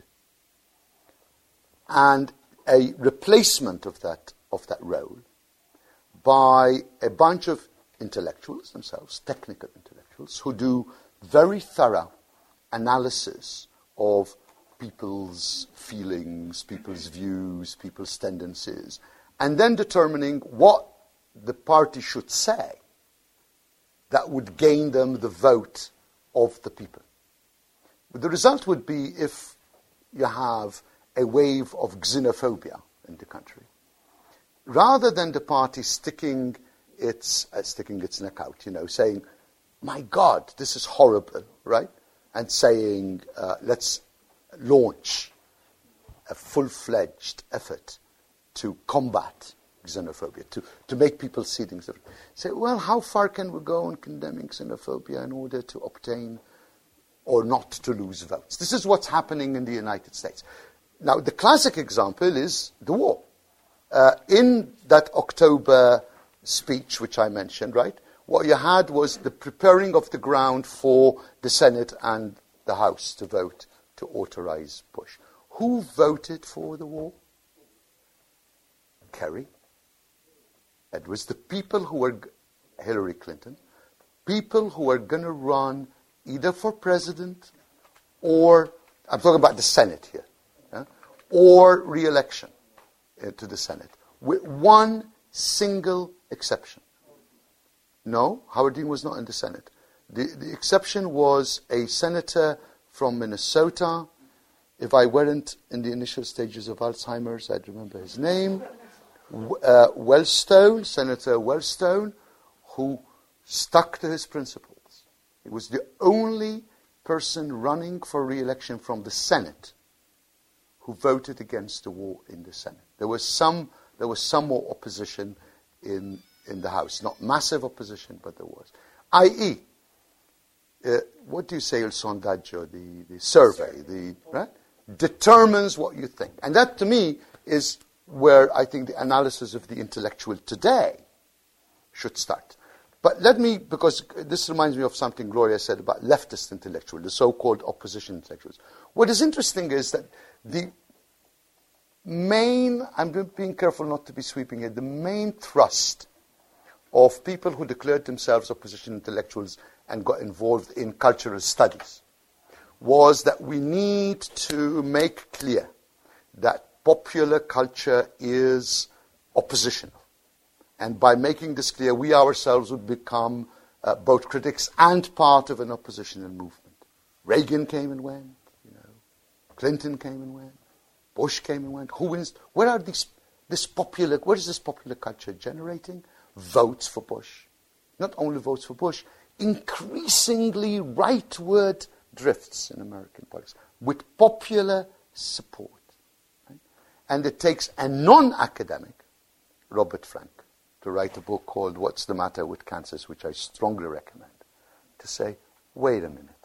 [SPEAKER 2] And a replacement of that role by a bunch of intellectuals themselves, technical intellectuals, who do very thorough analysis of people's feelings, people's views, people's tendencies, and then determining what the party should say that would gain them the vote of the people. But the result would be, if you have a wave of xenophobia in the country, rather than the party sticking its neck out, saying, my God, this is horrible, right? And saying, let's launch a full-fledged effort to combat xenophobia, to make people see things differently. Say, well, how far can we go on condemning xenophobia in order to obtain or not to lose votes? This is what's happening in the United States. Now, the classic example is the war. In that October speech, which I mentioned, right, what you had was the preparing of the ground for the Senate and the House to vote to authorize Bush. Who voted for the war? Kerry. It was the people who were Hillary Clinton, people who were going to run either for president or, I'm talking about the Senate here, or re-election to the Senate, with one single exception. No, Howard Dean was not in the Senate. The exception was a senator from Minnesota. If I weren't in the initial stages of Alzheimer's, I'd remember his name. Wellstone, Senator Wellstone, who stuck to his principles. He was the only person running for re-election from the Senate who voted against the war in the Senate. There was some more opposition in the House. Not massive opposition, but there was. I.e., what do you say, il sondaggio, the survey, right, determines what you think. And that, to me, is where I think the analysis of the intellectual today should start. But let me, because this reminds me of something Gloria said about leftist intellectuals, the so-called opposition intellectuals. What is interesting is that the main, I'm being careful not to be sweeping here, the main thrust of people who declared themselves opposition intellectuals and got involved in cultural studies was that we need to make clear that popular culture is oppositional. And by making this clear, we ourselves would become both critics and part of an oppositional movement. Reagan came and went, Clinton came and went, Bush came and went. Who wins? Where are what is this popular culture generating? Votes for Bush. Not only votes for Bush, increasingly rightward drifts in American politics with popular support. Right? And it takes a non-academic, Robert Frank, to write a book called What's the Matter with Kansas, which I strongly recommend, to say, wait a minute.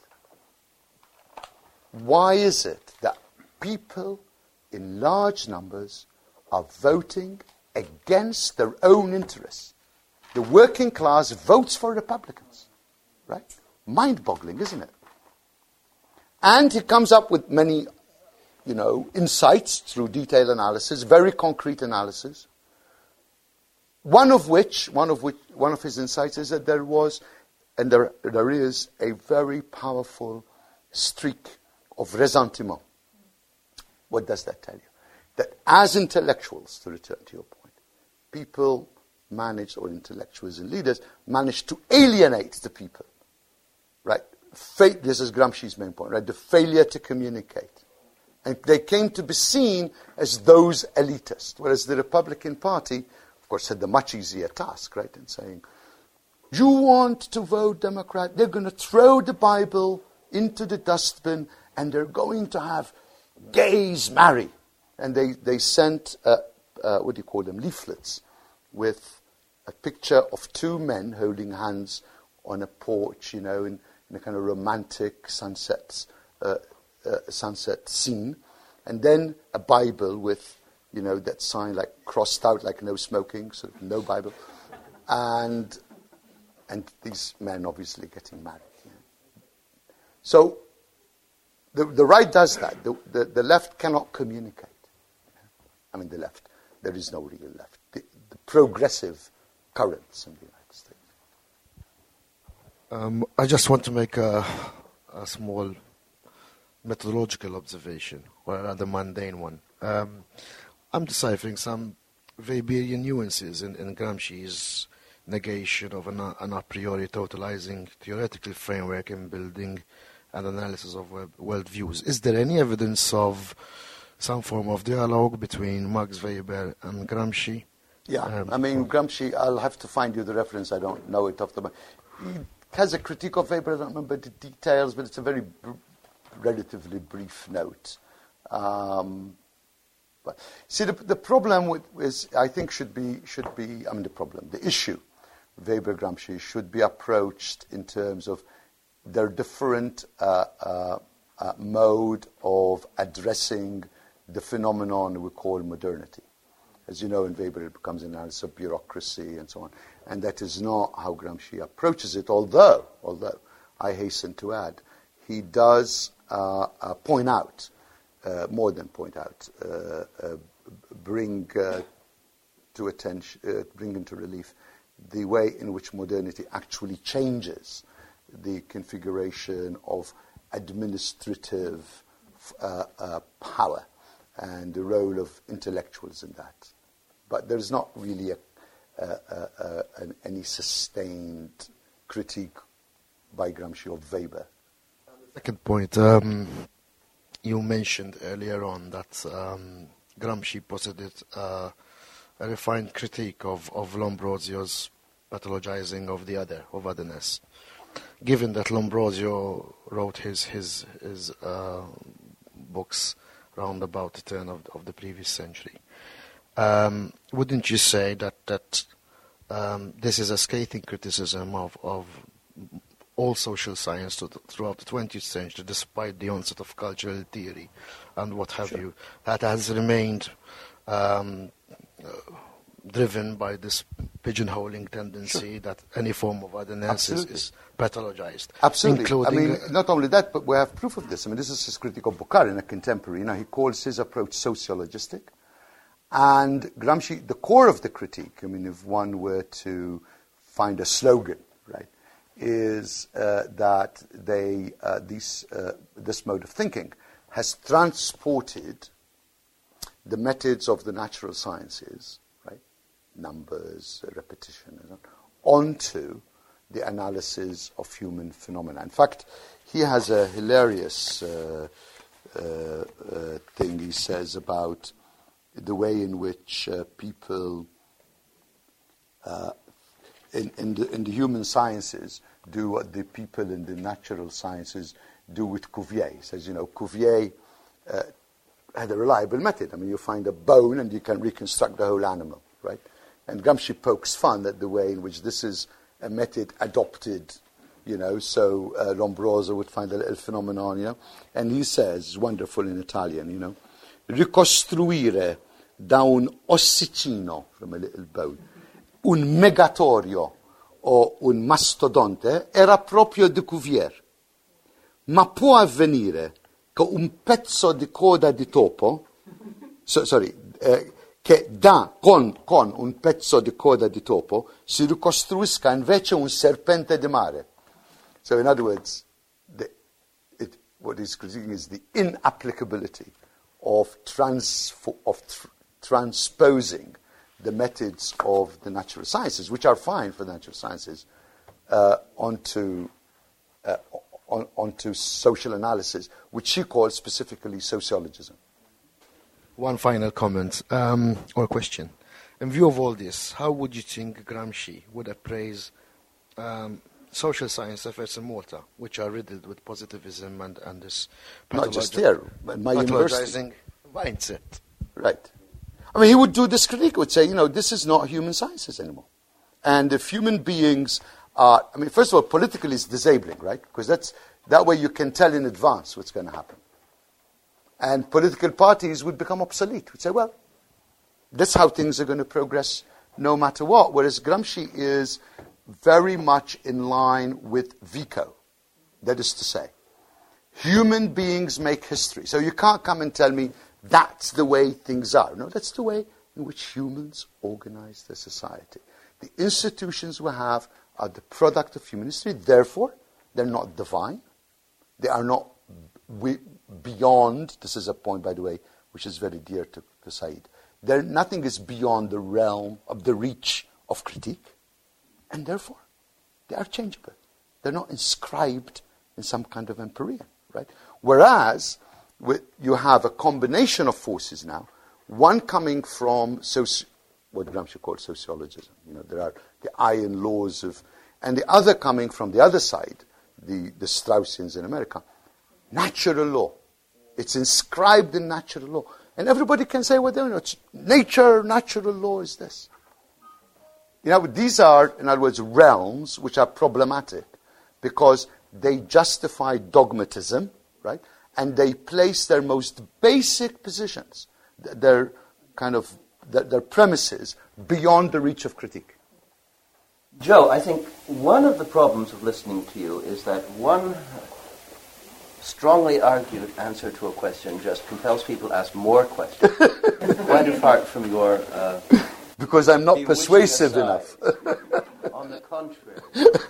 [SPEAKER 2] Why is it that people in large numbers are voting against their own interests? The working class votes for Republicans, right? Mind-boggling, isn't it? And he comes up with many, insights through detailed analysis, very concrete analysis. One of his insights is that there was, and there is, a very powerful streak of ressentiment. What does that tell you? That as intellectuals, to return to your point, people manage, or intellectuals and leaders, manage to alienate the people, right? this is Gramsci's main point, right? The failure to communicate. And they came to be seen as those elitists, whereas the Republican Party, of course, had the much easier task, right, in saying, you want to vote Democrat, they're going to throw the Bible into the dustbin and they're going to have gays marry. And they sent, what do you call them, leaflets with a picture of two men holding hands on a porch, in a kind of romantic sunset scene, and then a Bible with, that sign like crossed out, like no smoking, so no Bible, and these men obviously getting married. So the right does that. The left cannot communicate. I mean, the left. There is no real left. The progressive currents in the United States.
[SPEAKER 8] I just want to make a small methodological observation, or a rather mundane one. I'm deciphering some Weberian nuances in Gramsci's negation of an a priori totalizing theoretical framework in building and analysis of worldviews. Is there any evidence of some form of dialogue between Max Weber and Gramsci?
[SPEAKER 2] Yeah, Gramsci, I'll have to find you the reference, I don't know it off the mind. He has a critique of Weber, I don't remember the details, but it's a very relatively brief note. But see, the problem is, I think, the issue, Weber-Gramsci, should be approached in terms of their different mode of addressing the phenomenon we call modernity. As you know, in Weber it becomes an analysis of bureaucracy and so on. And that is not how Gramsci approaches it, although I hasten to add, he does point out, more than point out, bring into relief the way in which modernity actually changes the configuration of administrative power and the role of intellectuals in that. But there's not really any sustained critique by Gramsci of Weber.
[SPEAKER 8] Second point, you mentioned earlier on that Gramsci posited a refined critique of Lombrozio's pathologizing of the other, of otherness. Given that Lombrozio wrote his books round about the turn of the previous century, wouldn't you say that this is a scathing criticism of all social science throughout the 20th century, despite the onset of cultural theory and what have you, that has remained driven by this pigeonholing tendency that any form of otherness is pathologized?
[SPEAKER 2] Absolutely. Not only that, but we have proof of this. This is his critique of Bukharin, a contemporary. He calls his approach sociologistic. And Gramsci, the core of the critique, if one were to find a slogan, right, is that this mode of thinking has transported the methods of the natural sciences, right, numbers, repetition, and so on, onto the analysis of human phenomena. In fact, he has a hilarious thing he says about the way in which people in the human sciences do what the people in the natural sciences do with Cuvier. He says, Cuvier had a reliable method. You find a bone and you can reconstruct the whole animal, right? And Gramsci pokes fun at the way in which this is a method adopted, so Lombroso would find a little phenomenon, And he says, wonderful in Italian, ricostruire da un ossicino, from a little bone, un megatorio o un mastodonte era proprio di Cuvier. Ma può avvenire che un pezzo di coda di topo, che con un pezzo di coda di topo si ricostruisca invece un serpente di mare. So in other words, what he's critiquing is the inapplicability of transposing the methods of the natural sciences, which are fine for the natural sciences, onto onto social analysis, which she calls specifically sociologism.
[SPEAKER 8] One final comment or question. In view of all this, how would you think Gramsci would appraise social science efforts in Malta, which are riddled with positivism and this
[SPEAKER 2] not just here, but my university
[SPEAKER 8] mindset?
[SPEAKER 2] Right. I mean, he would do this critique, would say, this is not human sciences anymore. And if human beings are, first of all, politically it's disabling, right? Because that way you can tell in advance what's going to happen. And political parties would become obsolete. Would say, well, that's how things are going to progress no matter what. Whereas Gramsci is very much in line with Vico. That is to say, human beings make history. So you can't come and tell me that's the way things are. No, that's the way in which humans organize their society. The institutions we have are the product of human history. Therefore, they're not divine. They are not beyond. This is a point, by the way, which is very dear to Said. Nothing is beyond the realm of the reach of critique. And therefore, they are changeable. They're not inscribed in some kind of empyrean, right? Whereas, you have a combination of forces now, one coming from what Gramsci called sociologism. There are the iron laws and the other coming from the other side, the Straussians in America, natural law. It's inscribed in natural law. And everybody can say, well, it's nature, natural law is this. These are, in other words, realms which are problematic because they justify dogmatism, right? And they place their most basic positions, their premises, beyond the reach of critique.
[SPEAKER 1] Joe, I think one of the problems of listening to you is that one strongly argued answer to a question just compels people to ask more questions. Quite apart from your...
[SPEAKER 2] because I'm not persuasive enough.
[SPEAKER 1] On the contrary.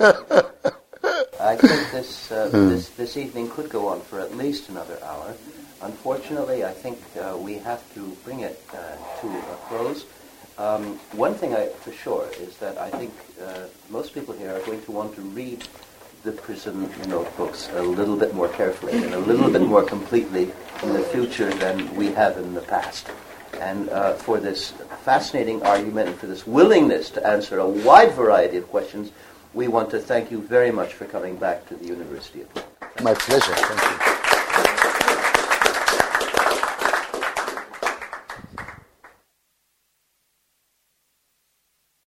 [SPEAKER 1] I think this evening could go on for at least another hour. Unfortunately, I think we have to bring it to a close. One thing for sure is that I think most people here are going to want to read the PRISM notebooks a little bit more carefully and a little bit more completely in the future than we have in the past. And for this fascinating argument and for this willingness to answer a wide variety of questions, we want to thank you very much for coming back to the University of Malta.
[SPEAKER 2] My pleasure. Thank you.